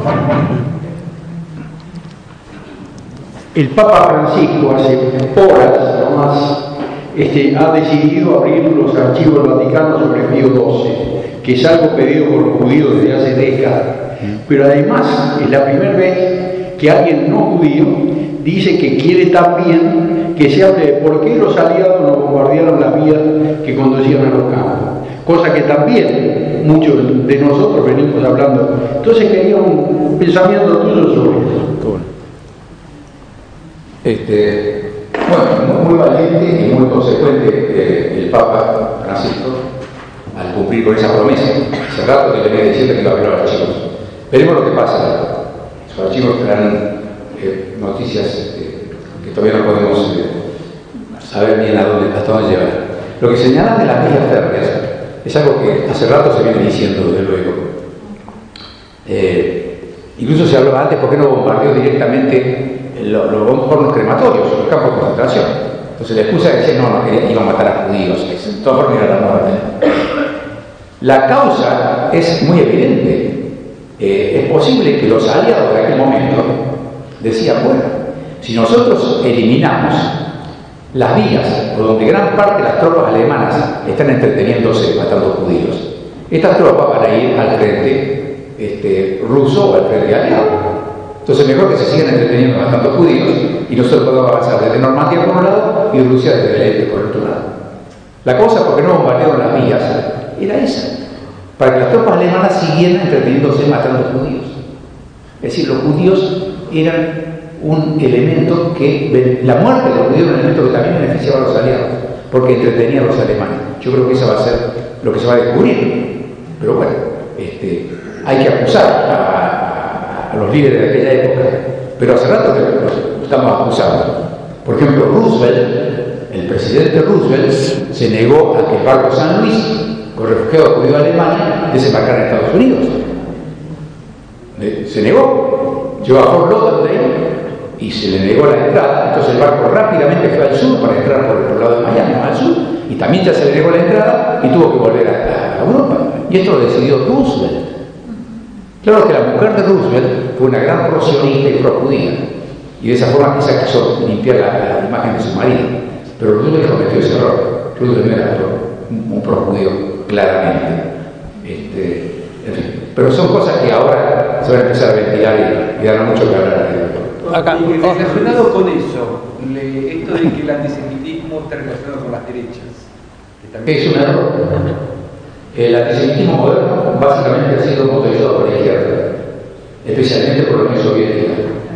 El Papa Francisco hace horas nomás este, ha decidido abrir los archivos del Vaticano sobre Pío doce, que es algo pedido por los judíos desde hace décadas. Pero además es la primera vez que alguien no judío dice que quiere también que se hable de por qué los aliados no bombardearon las vías que conducían a los campos, cosa que también muchos de nosotros venimos hablando. Entonces quería un pensamiento tuyo sobre eso. Este, bueno, muy, muy valiente y muy consecuente eh, el Papa Francisco al cumplir con esa promesa. Hace rato que venía diciendo que iba a abrir los archivos. Veremos lo que pasa. Los archivos traerán eh, noticias eh, que todavía no podemos eh, saber bien a dónde, hasta dónde llevar. Lo que señalan de las vías férreas es algo que hace rato se viene diciendo, desde luego. Eh, incluso se hablaba antes, ¿por qué no bombardeó directamente los, los hornos crematorios, los campos de concentración? Entonces la excusa decía, no, no, que iban a matar a judíos, que de todas formas era la muerte. La causa es muy evidente. Eh, es posible que los aliados de aquel momento decían, bueno, si nosotros eliminamos las vías por donde gran parte de las tropas alemanas están entreteniéndose matando judíos, estas tropas van a ir al frente este, ruso o al frente aliado. Entonces mejor que se sigan entreteniendo matando judíos y nosotros podemos avanzar desde Normandía por un lado y Rusia desde el este por otro lado. La cosa, porque no bombardearon las vías, era esa, para que las tropas alemanas siguieran entreteniéndose matando judíos. Es decir, los judíos eran un elemento que, la muerte de los judíos era un elemento que también beneficiaba a los aliados, porque entretenía a los alemanes. Yo creo que eso va a ser lo que se va a descubrir. Pero bueno, este, hay que acusar a, a, a los líderes de aquella época, pero hace rato que los estamos acusando. Por ejemplo, Roosevelt, el presidente Roosevelt, se negó a que el barco San Luis, con refugiados judíos de Alemania, desembarcara en Estados Unidos. Se negó. Llegó a Fort Lauderdale y se le negó la entrada. Entonces el barco rápidamente fue al sur para entrar por el lado de Miami, al sur, y también ya se le negó la entrada y tuvo que volver a, a Europa. Y esto lo decidió Roosevelt. Claro que la mujer de Roosevelt fue una gran pro-sionista y pro-judía, y de esa forma quizá quiso limpiar la, la imagen de su marido. Pero Roosevelt cometió ese error. Roosevelt no era un pro-judío, claramente. Este, en fin. Pero son cosas que ahora se van a empezar a ventilar y, y darán mucho que hablar. Acá. Y relacionado con eso, le, esto de que el antisemitismo está relacionado con las derechas. Es un error. El antisemitismo moderno básicamente ha sido motorizado por la izquierda, especialmente por la Unión Soviética.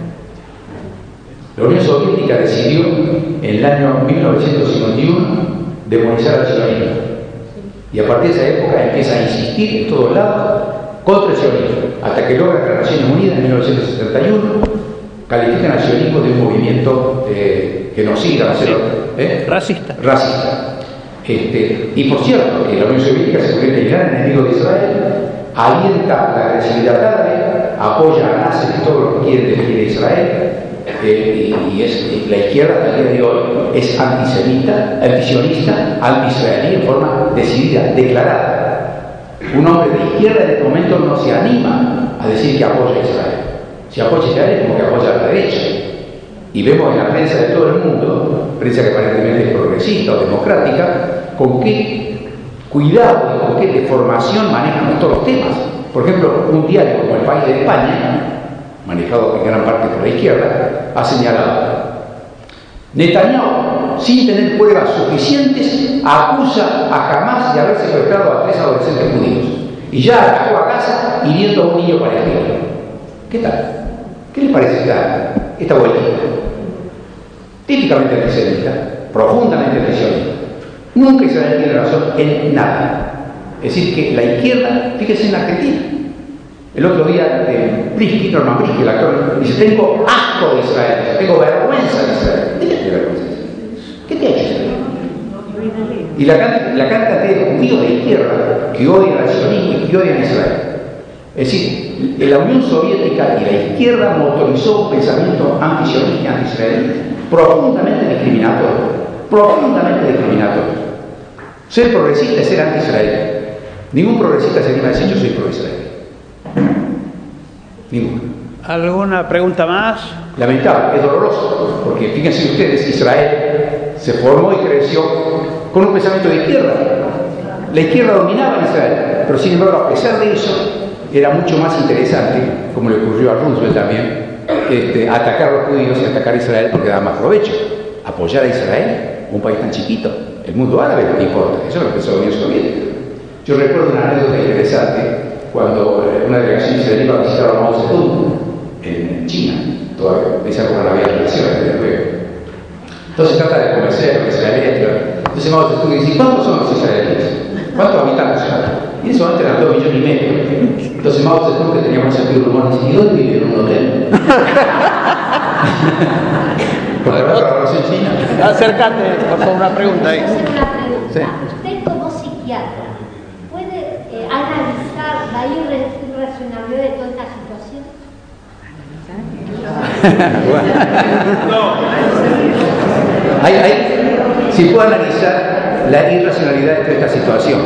La Unión Soviética decidió en el año mil novecientos cincuenta y uno demonizar al sionismo. Y a partir de esa época empieza a insistir en todos lados contra el sionismo, hasta que logra que las Naciones Unidas en mil novecientos setenta y uno califican al sionismo de un movimiento eh, genocida, no sé, ¿eh? Racista. Racista. Este, y por cierto, que la Unión Soviética se convierte en el gran enemigo de Israel, alienta la agresividad árabe, apoya a Nasser y todo lo que quiere destruir a Israel, eh, y, y, es, y la izquierda hasta el día de hoy es antisemita, antisionista, anti-israelí en forma decidida, declarada. Un hombre de izquierda en este momento no se anima a decir que apoya a Israel. Si apoya a Israel es como que apoya a la derecha. Y vemos en la prensa de todo el mundo, prensa que aparentemente es progresista o democrática, con qué cuidado y con qué deformación manejan estos los temas. Por ejemplo, un diario como El País de España, manejado en gran parte por la izquierda, ha señalado: Netanyahu, sin tener pruebas suficientes, acusa a Hamas de haber secuestrado a tres adolescentes judíos y ya atacó a Gaza hiriendo a un niño palestino. ¿Qué tal? ¿Qué les parece esta, esta vueltita? Típicamente antisemita, profundamente antisionista. Nunca Israel tiene razón en nada. Es decir, que la izquierda, fíjese en Argentina. El otro día, eh, Prisky, Norman Prisky, el actor, dice: tengo asco de Israel, tengo vergüenza de Israel. ¿Qué te hace vergüenza de Israel? ¿Qué te ha hecho Israel? Y la, la cantidad de judíos de izquierda que odian al sionismo y que odian a Israel. Es decir, la Unión Soviética y la izquierda motorizó un pensamiento antisionista y anti-israelí profundamente discriminatorio, profundamente discriminatorio. Ser progresista es ser anti-israelí. Ningún progresista se anima a decir yo soy pro-israelí. Ninguno. ¿Alguna pregunta más? Lamentable, es doloroso, porque fíjense ustedes, Israel se formó y creció con un pensamiento de izquierda. La izquierda dominaba en Israel, pero sin embargo, a pesar de eso, era mucho más interesante, como le ocurrió a Roosevelt también, este, atacar a los judíos y atacar a Israel porque daba más provecho. Apoyar a Israel, un país tan chiquito, el mundo árabe no le importa, eso es lo que pensó la Unión Soviética. Yo recuerdo una anécdota interesante cuando una delegación israelí iba a visitar a Mao Zedong en China, todavía, en esa época no había relaciones, desde luego. Entonces trata de convencer a los israelíes. Entonces Mao Zedong dice, ¿cuántos son los israelíes? ¿Cuántos habitantes son? Y en ese momento eran dos millones y medio. Entonces Mao Zedong, que tenía un sentido de humor, dice, ¿y dónde vive? ¿En un hotel? Porque ahora la relación china. Acércate, por favor, una pregunta ahí. Hacer una pregunta. Sí. Usted como psiquiatra, ¿puede eh, analizar la irre- irracionalidad de toda esta situación? hay, hay, si puedo analizar la irracionalidad de toda esta situación.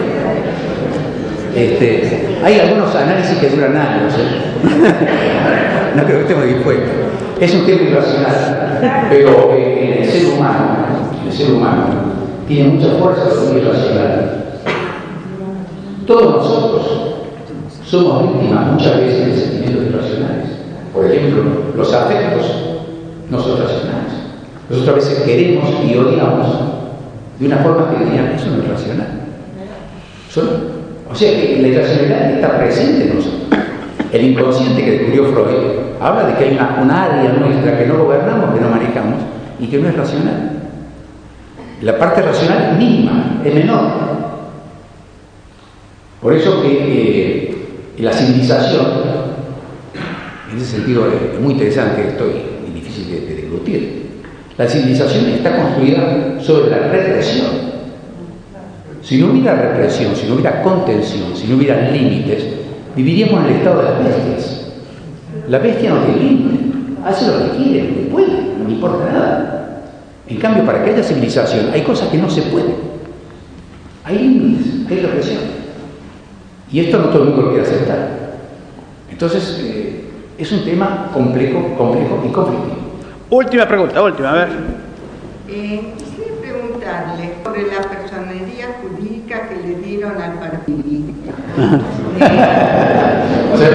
Este, hay algunos análisis que duran años, ¿eh? No creo que estemos dispuestos. Es un tema irracional, pero eh, en el ser humano, el ser humano tiene mucha fuerza lo irracional. Todos nosotros somos víctimas muchas veces de sentimientos irracionales. Por ejemplo, los afectos no son racionales. Nosotros a veces queremos y odiamos de una forma que dirían, eso no es racional. Son, o sea que la irracionalidad está presente en nosotros. El inconsciente que descubrió Freud habla de que hay una, una área nuestra que no gobernamos, que no manejamos y que no es racional. La parte racional es mínima, es menor. Por eso que eh, la civilización, en ese sentido es muy interesante esto y difícil de, de deglutir. La civilización está construida sobre la represión. Si no hubiera represión, si no hubiera contención, si no hubiera límites, viviríamos en el estado de las bestias. La bestia no tiene límite, hace lo que quiere, lo que puede, no le importa nada. En cambio, para que haya civilización, hay cosas que no se pueden. Hay límites, hay represión. Y esto no todo el mundo lo quiere aceptar. Entonces, eh, es un tema complejo, complejo y conflictivo. Última pregunta, última, a ver. Eh, quisiera preguntarle sobre la personería jurídica que le dieron al partido. O sea,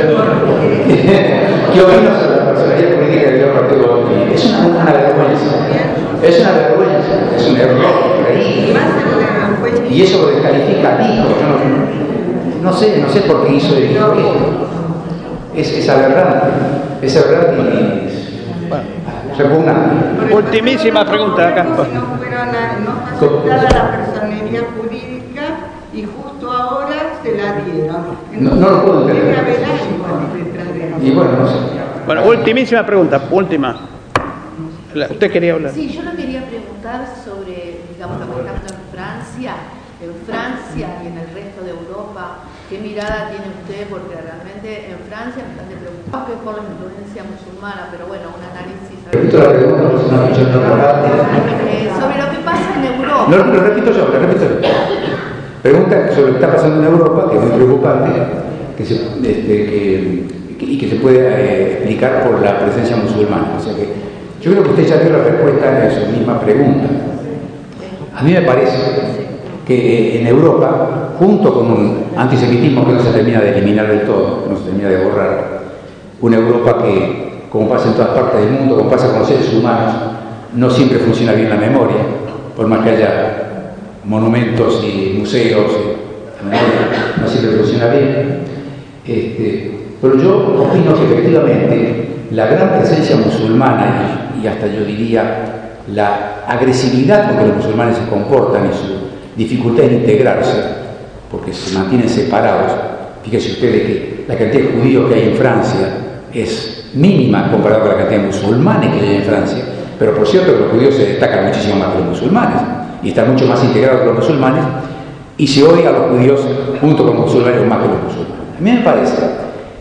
¿qué opinas sobre la personería jurídica que le dio al partido? Es una, una vergüenza. Es una vergüenza, es un error increíble. Y eso lo descalifica a hijo. Yo no, no sé, no sé por qué hizo el hijo esto. Es, es aberrante, es aberrante y bueno, repugnante. Ultimísima pregunta acá. No fueron a, no fue aceptada la personería jurídica y justo ahora se la dieron. No, no lo puedo entender. Debe haber algo detrás de eso. Y bueno, no sé. Bueno, ultimísima pregunta, última. La- ¿Usted quería hablar? Sí, yo le quería preguntar sobre, digamos, por ejemplo, en Francia, en Francia y en el resto de Europa, ¿qué mirada tiene usted? Porque realmente en Francia me están de preocupar que por la influencia musulmana, pero bueno, un análisis... Repito la pregunta, porque si no, yo no lo Eh, sobre lo que pasa en Europa. No, lo repito yo, lo repito yo. Pregunta sobre lo que está pasando en Europa, que es muy preocupante, que se, este, que, que, y que se puede eh, explicar por la presencia musulmana. O sea que yo creo que usted ya dio la respuesta en su misma pregunta. A mí me parece que eh, en Europa, junto con un antisemitismo que no se termina de eliminar del todo, que no se termina de borrar, una Europa que, como pasa en todas partes del mundo, como pasa con los seres humanos, no siempre funciona bien la memoria, por más que haya monumentos y museos, la memoria no siempre funciona bien. Este, pero yo opino que efectivamente la gran presencia musulmana y, y hasta yo diría la agresividad con que los musulmanes se comportan y su dificultad en integrarse, porque se mantienen separados. Fíjense ustedes que la cantidad de judíos que hay en Francia es mínima comparada con la cantidad de musulmanes que hay en Francia, pero por cierto que los judíos se destacan muchísimo más que los musulmanes y están mucho más integrados que los musulmanes y se odia a los judíos junto con los musulmanes más que los musulmanes. A mí me parece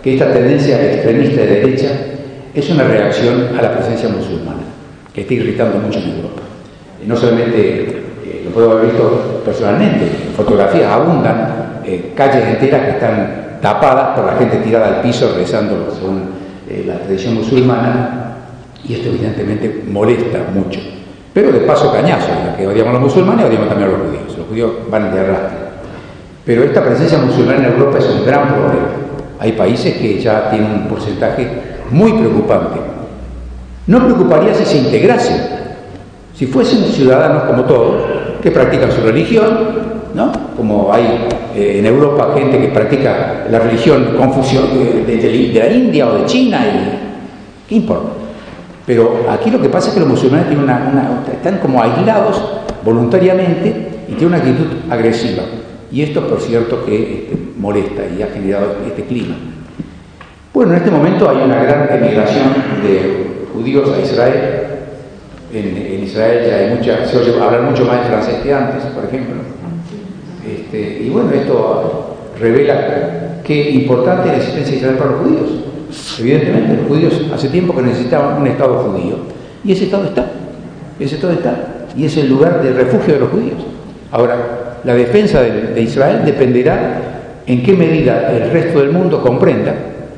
que esta tendencia extremista de derecha es una reacción a la presencia musulmana, que está irritando mucho en Europa. Y no solamente, eh, lo puedo haber visto personalmente, fotografías abundan, eh, calles enteras que están tapadas por la gente tirada al piso rezando según eh, la tradición musulmana, y esto evidentemente molesta mucho. Pero de paso cañazo, ya que odiamos a los musulmanes, odiamos también a los judíos. Los judíos van de arrastre. Pero esta presencia musulmana en Europa es un gran problema. Hay países que ya tienen un porcentaje muy preocupante. No preocuparía si se integrasen, si fuesen ciudadanos como todos, que practican su religión, ¿no? Como hay eh, en Europa gente que practica la religión Confucio de, de, de, de la India o de China, y ¿qué importa? Pero aquí lo que pasa es que los musulmanes tienen una, una, están como aislados voluntariamente y tienen una actitud agresiva. Y esto, por cierto, que este, molesta y ha generado este clima. Bueno, en este momento hay una gran emigración de judíos a Israel. En, en Israel ya hay mucha, se oye hablar mucho más de francés que antes, por ejemplo. Este, y bueno, esto revela qué importante es la existencia de Israel para los judíos. Evidentemente, los judíos hace tiempo que necesitaban un Estado judío. Y ese Estado está. Ese Estado está. Y es el lugar de refugio de los judíos. Ahora, la defensa de, de Israel dependerá en qué medida el resto del mundo comprenda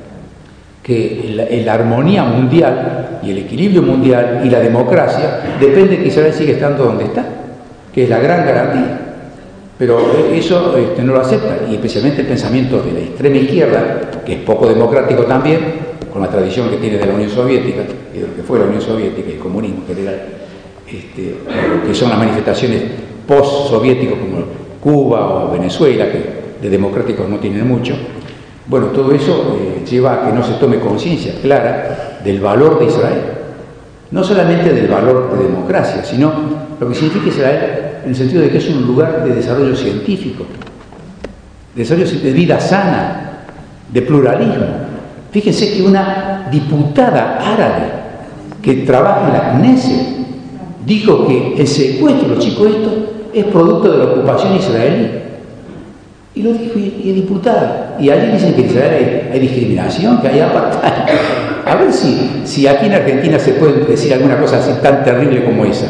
que la, la armonía mundial y el equilibrio mundial y la democracia depende de que Israel siga estando donde está, que es la gran garantía. Pero eso este, no lo acepta, y especialmente el pensamiento de la extrema izquierda, que es poco democrático también, con la tradición que tiene de la Unión Soviética, y de lo que fue la Unión Soviética y el comunismo en general, este, que son las manifestaciones post-soviéticos como Cuba o Venezuela, que de democráticos no tienen mucho. Bueno, todo eso eh, lleva a que no se tome conciencia clara del valor de Israel. No solamente del valor de democracia, sino lo que significa Israel en el sentido de que es un lugar de desarrollo científico, de desarrollo de vida sana, de pluralismo. Fíjense que una diputada árabe que trabaja en la Knesset dijo que el secuestro de los chicos estos es producto de la ocupación israelí. Y lo dijo, y, y diputada. Y allí dicen que en Israel hay, hay discriminación, que hay apartheid. A ver si, si aquí en Argentina se puede decir alguna cosa así tan terrible como esa.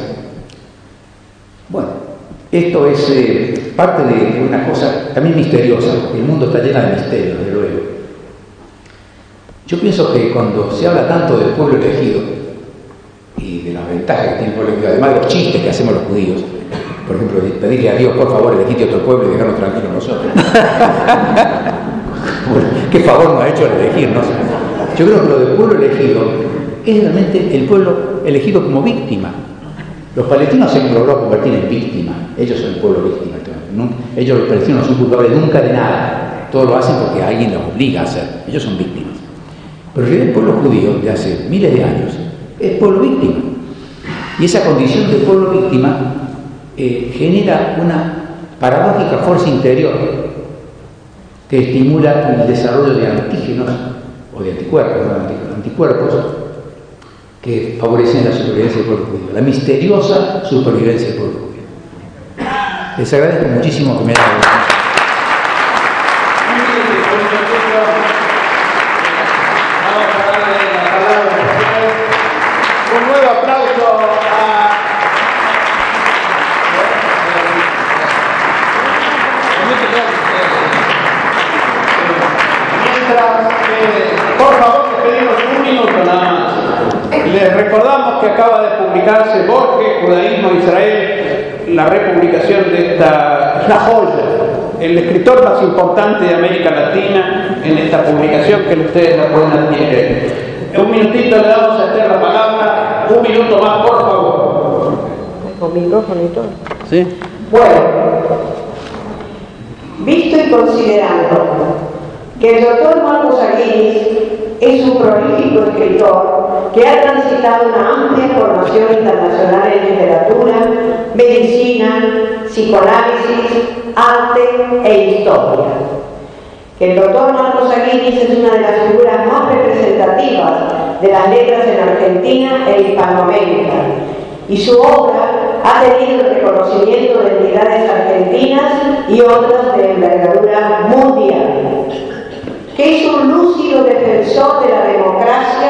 Bueno, esto es eh, parte de una cosa también misteriosa, porque el mundo está lleno de misterios, desde luego. Yo pienso que cuando se habla tanto del pueblo elegido y de las ventajas que tiene el pueblo elegido, además de los chistes que hacemos los judíos, por ejemplo, pedirle a Dios, por favor, elegite otro pueblo y dejarnos tranquilos nosotros. Bueno, ¿qué favor nos ha hecho al elegirnos? Yo creo que lo del pueblo elegido es realmente el pueblo elegido como víctima. Los palestinos se han logrado convertir en víctimas. Ellos son el pueblo víctima. Ellos, los palestinos, no son culpables nunca de nada. Todo lo hacen porque alguien los obliga a hacer. Ellos son víctimas. Pero el pueblo judío, de hace miles de años, es pueblo víctima. Y esa condición de pueblo víctima eh, genera una paradójica fuerza interior que estimula el desarrollo de antígenos o de anticuerpos, ¿no? anticuerpos que favorecen la supervivencia del pueblo judío, la misteriosa supervivencia del pueblo judío. Les agradezco muchísimo que me hayan dado. Un nuevo aplauso a mientras que, por favor, les pedimos un minuto nada más. Les recordamos que acaba de publicarse Borges, Judaísmo, Israel, la republicación de esta, una joya, el escritor más importante de América Latina en esta publicación que ustedes la pueden adquirir. Un minutito le damos a Esther la palabra, un minuto más, por favor. Con micrófono y todo. Sí. Bueno, visto y considerando que el doctor Marcos Aguinis es un prolífico escritor que ha transitado una amplia formación internacional en literatura, medicina, psicoanálisis, arte e historia. Que el doctor Marcos Aguinis es una de las figuras más representativas de las letras en Argentina e Hispanoamérica, y su obra ha tenido el reconocimiento de entidades argentinas y otras de envergadura mundial. que es un lúcido defensor de la democracia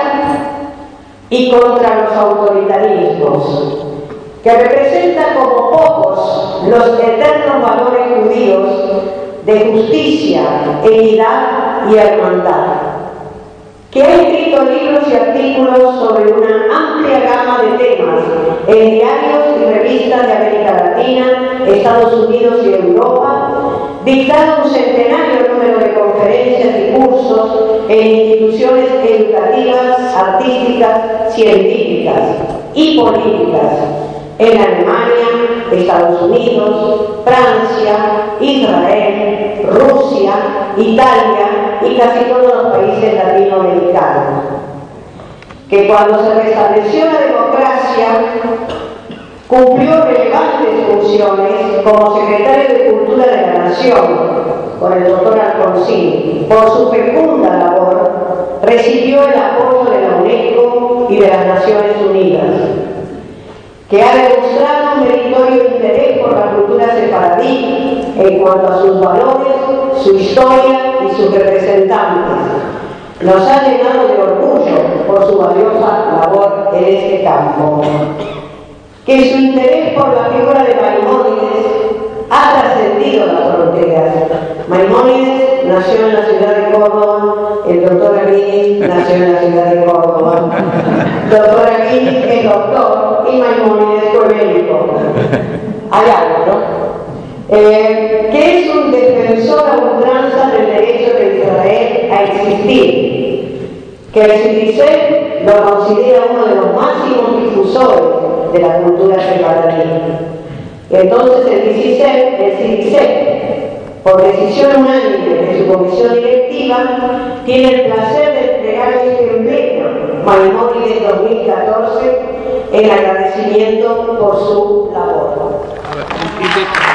y contra los autoritarismos, que representa como pocos los eternos valores judíos de justicia, equidad y hermandad, que ha escrito libros y artículos sobre una amplia gama de temas en diarios y revistas de América Latina, Estados Unidos y Europa, dictado un centenario número de conferencias y cursos en instituciones educativas, artísticas, científicas y políticas en Alemania, Estados Unidos, Francia, Israel, Rusia, Italia y casi todos los países latinoamericanos. Que cuando se restableció la democracia, cumplió relevantes funciones como secretario de Cultura de la Nación, con el doctor Alfonsín. Por su fecunda labor, recibió el apoyo de la UNESCO y de las Naciones Unidas, que ha demostrado un meritorio interés por la cultura sefaradí en cuanto a sus valores, su historia y sus representantes. Nos ha llenado de orgullo por su valiosa labor en este campo. Que su interés por la figura de Maimónides ha trascendido las fronteras. Maimónides nació en la ciudad de Córdoba, el doctor Aguirre nació en la ciudad de Córdoba. Doctor Aguirre es doctor y Maimónides fue médico. Hay algo, ¿no? Eh, que es un defensor a ultranza del derecho de Israel a existir, que el CIDICET lo considera uno de los máximos difusores de la cultura sefaradí. Entonces el CIDICET, el CIDICET, por decisión unánime de su comisión directiva, tiene el placer de entregar este emblema Maimónides dos mil catorce en agradecimiento por su labor.